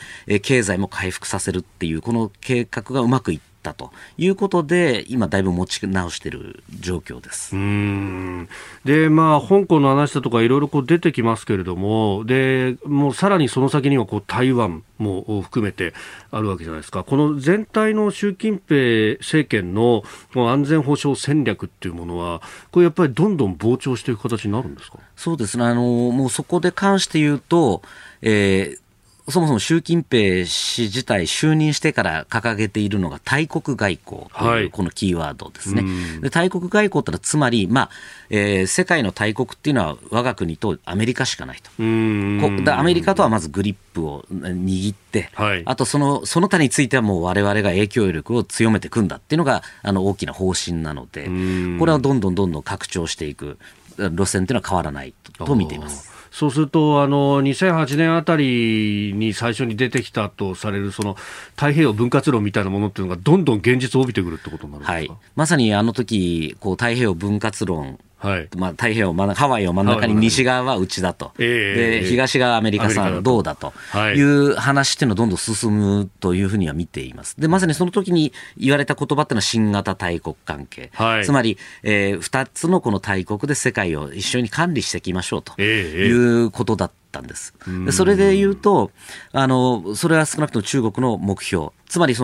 [SPEAKER 4] えー、経済も回復させるっていうこの計画がうまくいったということで今だいぶ持ち直している状況です。
[SPEAKER 1] うーんでまあ香港の話だとかいろいろこう出てきますけれどもでもうさらにその先にはこう台湾も含めてあるわけじゃないですか。この全体の習近平政権の安全保障戦略っていうものはこれやっぱりどんどん膨張していく形になるんですか？
[SPEAKER 4] そうですねあのもうそこで関して言うと、えーそもそも習近平氏自体就任してから掲げているのが大国外交というこのキーワードですね、はい、で大国外交というのはつまり、まあえー、世界の大国っていうのは我が国とアメリカしかないと。こだアメリカとはまずグリップを握って、はい、あとそのその他についてはもう我々が影響力を強めていくんだっていうのがあの大きな方針なのでこれはどんどんどんどん拡張していく路線というのは変わらないと見ています。
[SPEAKER 1] そうするとあのにせんはちねんあたりに最初に出てきたとされるその太平洋分割論みたいなものっていうのがどんどん現実を帯びてくるってことになるんですか？
[SPEAKER 4] はい、まさにあの時こう太平洋分割論はいまあ、太平洋真ん中ハワイを真ん中に西側はうちだと、えー、で東側アメリカさんどうだという話っていうのをどんどん進むというふうには見ています。でまさにその時に言われた言葉っていうのは新型大国関係、はい、つまり、えー、ふたつのこの大国で世界を一緒に管理していきましょうということだったんです。でそれで言うとあのそれは少なくとも中国の目標つまりその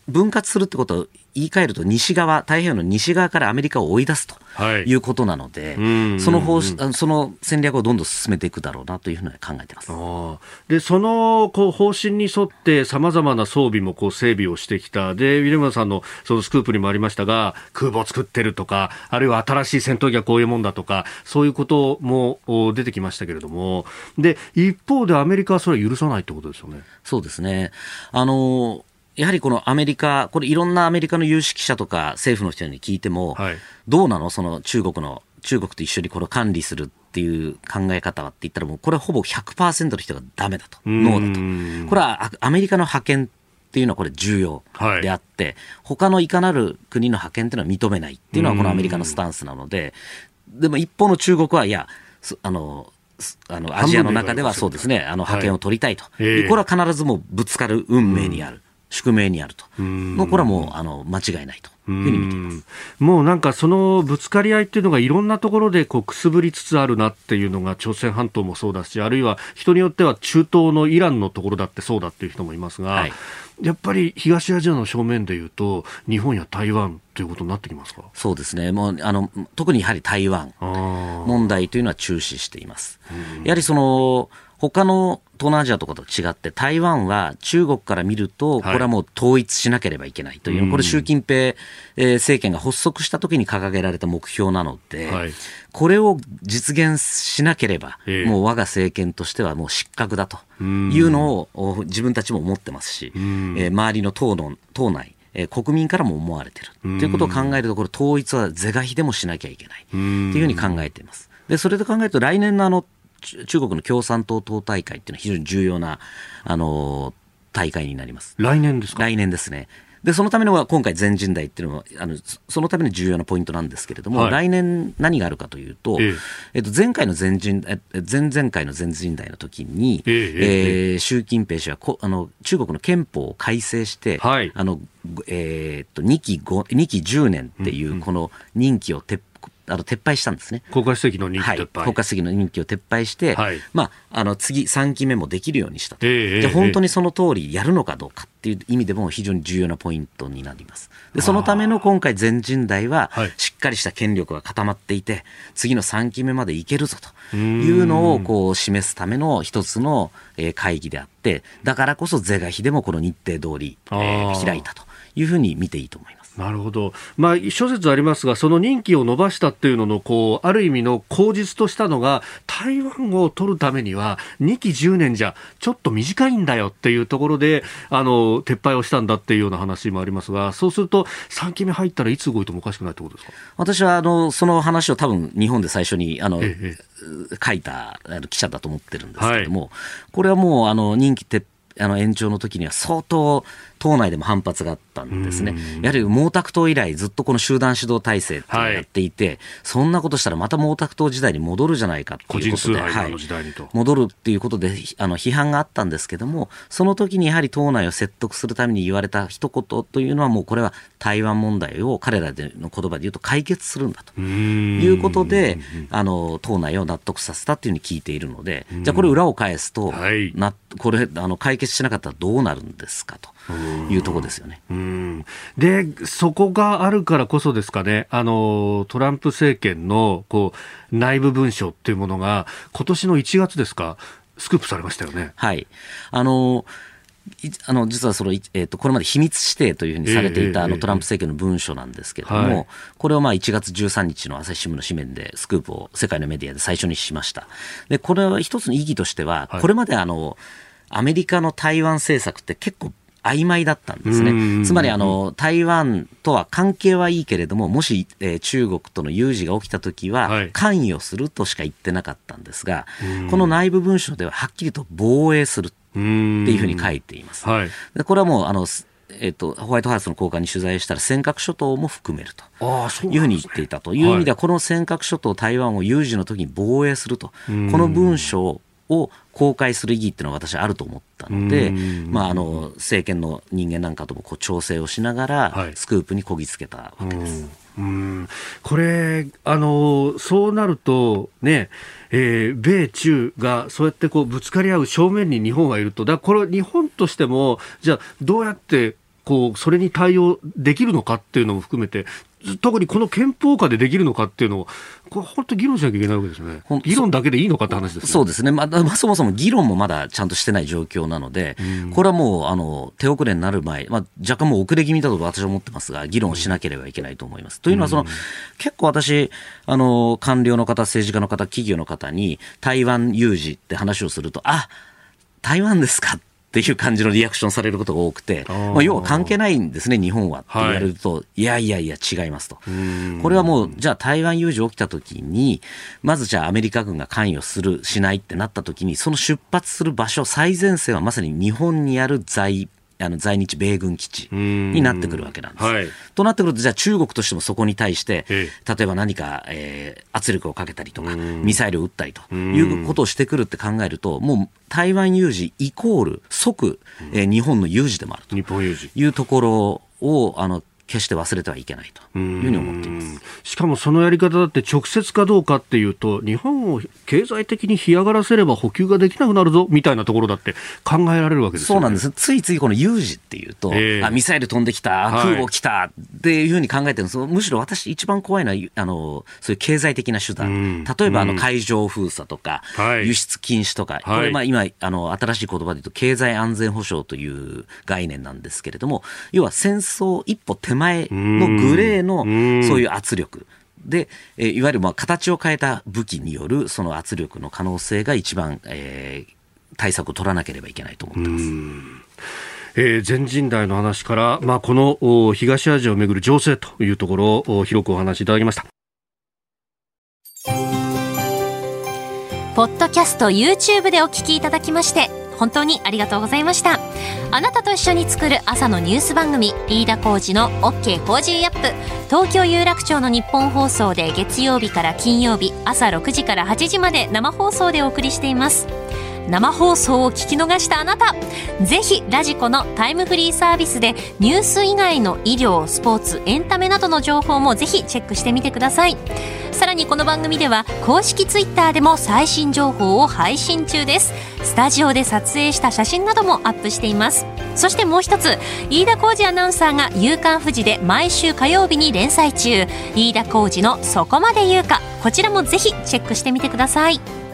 [SPEAKER 4] 分割するってことを言い換えると西側、太平洋の西側からアメリカを追い出すということなので、はい、その方その戦略をどんどん進めていくだろうなというふうに考えています。
[SPEAKER 1] あでそのこう方針に沿ってさまざまな装備もこう整備をしてきた。でウィレムさんのそのスクープにもありましたが、空母を作ってるとか、あるいは新しい戦闘機はこういうもんだとか、そういうことも出てきましたけれども、で一方でアメリカはそれを許さないってことですよね。
[SPEAKER 4] そうですね。あのやはりこのアメリカ、これいろんなアメリカの有識者とか政府の人に聞いても、はい、どうなのその中国の、中国と一緒にこれを管理するっていう考え方はって言ったら、もうこれはほぼ ひゃくパーセント の人がダメだと、ノーだと。これはアメリカの覇権っていうのはこれ重要であって、はい、他のいかなる国の覇権っていうのは認めないっていうのはこのアメリカのスタンスなので、でも一方の中国は、いや、あの、あのアジアの中ではそうですね、あの覇権を取りたいと、はい、これは必ずもうぶつかる運命にある。宿命にあると。もうこれはもうあの間違いないというふうに見ています。
[SPEAKER 1] もうなんかそのぶつかり合いっていうのがいろんなところでこうくすぶりつつあるなっていうのが朝鮮半島もそうだし、あるいは人によっては中東のイランのところだってそうだっていう人もいますが、はい、やっぱり東アジアの正面でいうと日本や台湾ということになってきますか。
[SPEAKER 4] そうですね。もうあの特にやはり台湾問題というのは注視しています。やはりその他の東南アジアとかと違って台湾は中国から見るとこれはもう統一しなければいけないという、はい、これ習近平政権が発足した時に掲げられた目標なので、はい、これを実現しなければもう我が政権としてはもう失格だというのを自分たちも思ってますし、周りの党の党内国民からも思われているということを考えると、これ統一は是が非でもしなきゃいけないというふうに考えています。でそれで考えると来年のあの中国の共産党党大会っていうのは非常に重要な、あの大会になります。
[SPEAKER 1] 来年ですか。
[SPEAKER 4] 来年ですね。でそのためのは今回全人代っていうのはあのそのための重要なポイントなんですけれども、はい、来年何があるかというと、えええっと、前回の全人前々回の全人代の時に、ええええー、習近平氏はこあの中国の憲法を改正して、はい、あのえー、っとにきじゅうねんっていうこの任期を撤あの撤廃したんですね。
[SPEAKER 1] 国家主席の任期撤廃、はい、
[SPEAKER 4] 国家主席の任期を撤廃して、はい、まあ、あの次さんきめもできるようにしたと、えー、じゃあ本当にその通りやるのかどうかっていう意味でも非常に重要なポイントになります。でそのための今回全人代はしっかりした権力が固まっていて、次のさんきめまでいけるぞというのをこう示すための一つの会議であって、だからこそ是が非でもこの日程通り、えー、開いたというふうに見ていいと思います。
[SPEAKER 1] なるほど。まあ、諸説ありますが、その任期を延ばしたっていうののこうある意味の口実としたのが、台湾を取るためにはにきじゅうねんじゃちょっと短いんだよっていうところであの撤廃をしたんだっていうような話もありますが、そうするとさんきめ入ったらいつ動いてもおかしくないってことですか。
[SPEAKER 4] 私はあのその話を多分日本で最初にあの、ええ、書いたあの記者だと思ってるんですけども、はい、これはもうあの任期撤あの延長の時には相当党内でも反発があったんですね。やはり毛沢東以来ずっとこの集団指導体制っていうのをやっていて、はい、そんなことしたらまた毛沢東時代に戻るじゃないかっていうことで、個人崇拝の時代にと、はい、戻るっていうことであの批判があったんですけども、その時にやはり党内を説得するために言われた一言というのは、もうこれは台湾問題を彼らでの言葉で言うと解決するんだということで、あの党内を納得させたっていうふうに聞いているので、じゃあこれ裏を返すと、はい、なこれあの解決しなかったらどうなるんですかというところですよね。
[SPEAKER 1] うんでそこがあるからこそですかね、あのトランプ政権のこう内部文書っていうものが今年のいちがつですか、スクープされましたよね。
[SPEAKER 4] はい、あのあの実はその、えー、とこれまで秘密指定というふうにされていた、えー、あのトランプ政権の文書なんですけれども、はい、これをまあいちがつじゅうさんにちの朝日新聞の紙面でスクープを世界のメディアで最初にしました。でこれは一つの意義としては、はい、これまであのアメリカの台湾政策って結構曖昧だったんですね。つまりあの台湾とは関係はいいけれども、もし、えー、中国との有事が起きたときは関与するとしか言ってなかったんですが、はい、この内部文書でははっきりと防衛するっていうふうに書いています。はい、でこれはもうあのえー、とホワイトハウスの高官に取材したら尖閣諸島も含めるというふうに言っていたという意味では、この尖閣諸島台湾を有事の時に防衛すると、この文書を公開する意義っていうのは私はあると思ったので、まあ、あの政権の人間なんかともこう調整をしながら、はい、スクープにこぎつけたわけです。
[SPEAKER 1] うん、これあのそうなるとね、えー、米中がそうやってこうぶつかり合う正面に日本がいると、だからこれ日本としてもじゃあどうやってこうそれに対応できるのかっていうのも含めて、特にこの憲法下でできるのかっていうのを、これ本当に議論しなきゃいけないわけですね。議論だけでいいのかって話ですね。
[SPEAKER 4] そうですね、まあまあ、そもそも議論もまだちゃんとしてない状況なので、うん、これはもうあの手遅れになる前、まあ、若干もう遅れ気味だと私は思ってますが、議論をしなければいけないと思います。うん、というのはその、うん、結構私あの官僚の方、政治家の方、企業の方に台湾有事って話をすると、あ、台湾ですかっていう感じのリアクションされることが多くて、まあ、要は関係ないんですね、日本はって言われると、はい、いやいやいや違いますと。これはもうじゃあ台湾有事起きたときに、まずじゃあアメリカ軍が関与するしないってなったときに、その出発する場所、最前線はまさに日本にある在あの在日米軍基地になってくるわけなんです、はい、となってくると、じゃあ中国としてもそこに対して例えば何か、えー、圧力をかけたりとかミサイルを撃ったりということをしてくるって考えると、もう台湾有事イコール即、えー、日本の有事でもあるというところをあの決して忘れてはいけないというふうに思っています。
[SPEAKER 1] しかもそのやり方だって直接かどうかっていうと、日本を経済的に干上がらせれば補給ができなくなるぞみたいなところだって考えられるわけですよね。
[SPEAKER 4] そうなんです。ついついこの有事っていうと、えー、あミサイル飛んできた、空母来たっていうふうに考えてるんです。むしろ私一番怖いのはあのそういう経済的な手段、例えばあの海上封鎖とか、はい、輸出禁止とか、これまあ今あの新しい言葉で言うと経済安全保障という概念なんですけれども、要は戦争一歩手前のグレーのそういう圧力で、えー、いわゆるまあ形を変えた武器によるその圧力の可能性が一番、えー、対策を取らなければいけないと思ってます。
[SPEAKER 1] えー、全人代の話から、まあ、この東アジアをめぐる情勢というところを広くお話しいただきました。
[SPEAKER 3] ポッドキャスト YouTube でお聞きいただきまして本当にありがとうございました。あなたと一緒に作る朝のニュース番組、飯田浩司の OK コージーアップ、東京有楽町の日本放送で月曜日から金曜日朝ろくじからはちじまで生放送でお送りしています。生放送を聞き逃したあなた、ぜひラジコのタイムフリーサービスでニュース以外の医療、スポーツ、エンタメなどの情報もぜひチェックしてみてください。さらにこの番組では公式ツイッターでも最新情報を配信中です。スタジオで撮影した写真などもアップしています。そしてもう一つ、飯田浩司アナウンサーが夕刊フジで毎週火曜日に連載中、飯田浩司のそこまで言うか、こちらもぜひチェックしてみてください。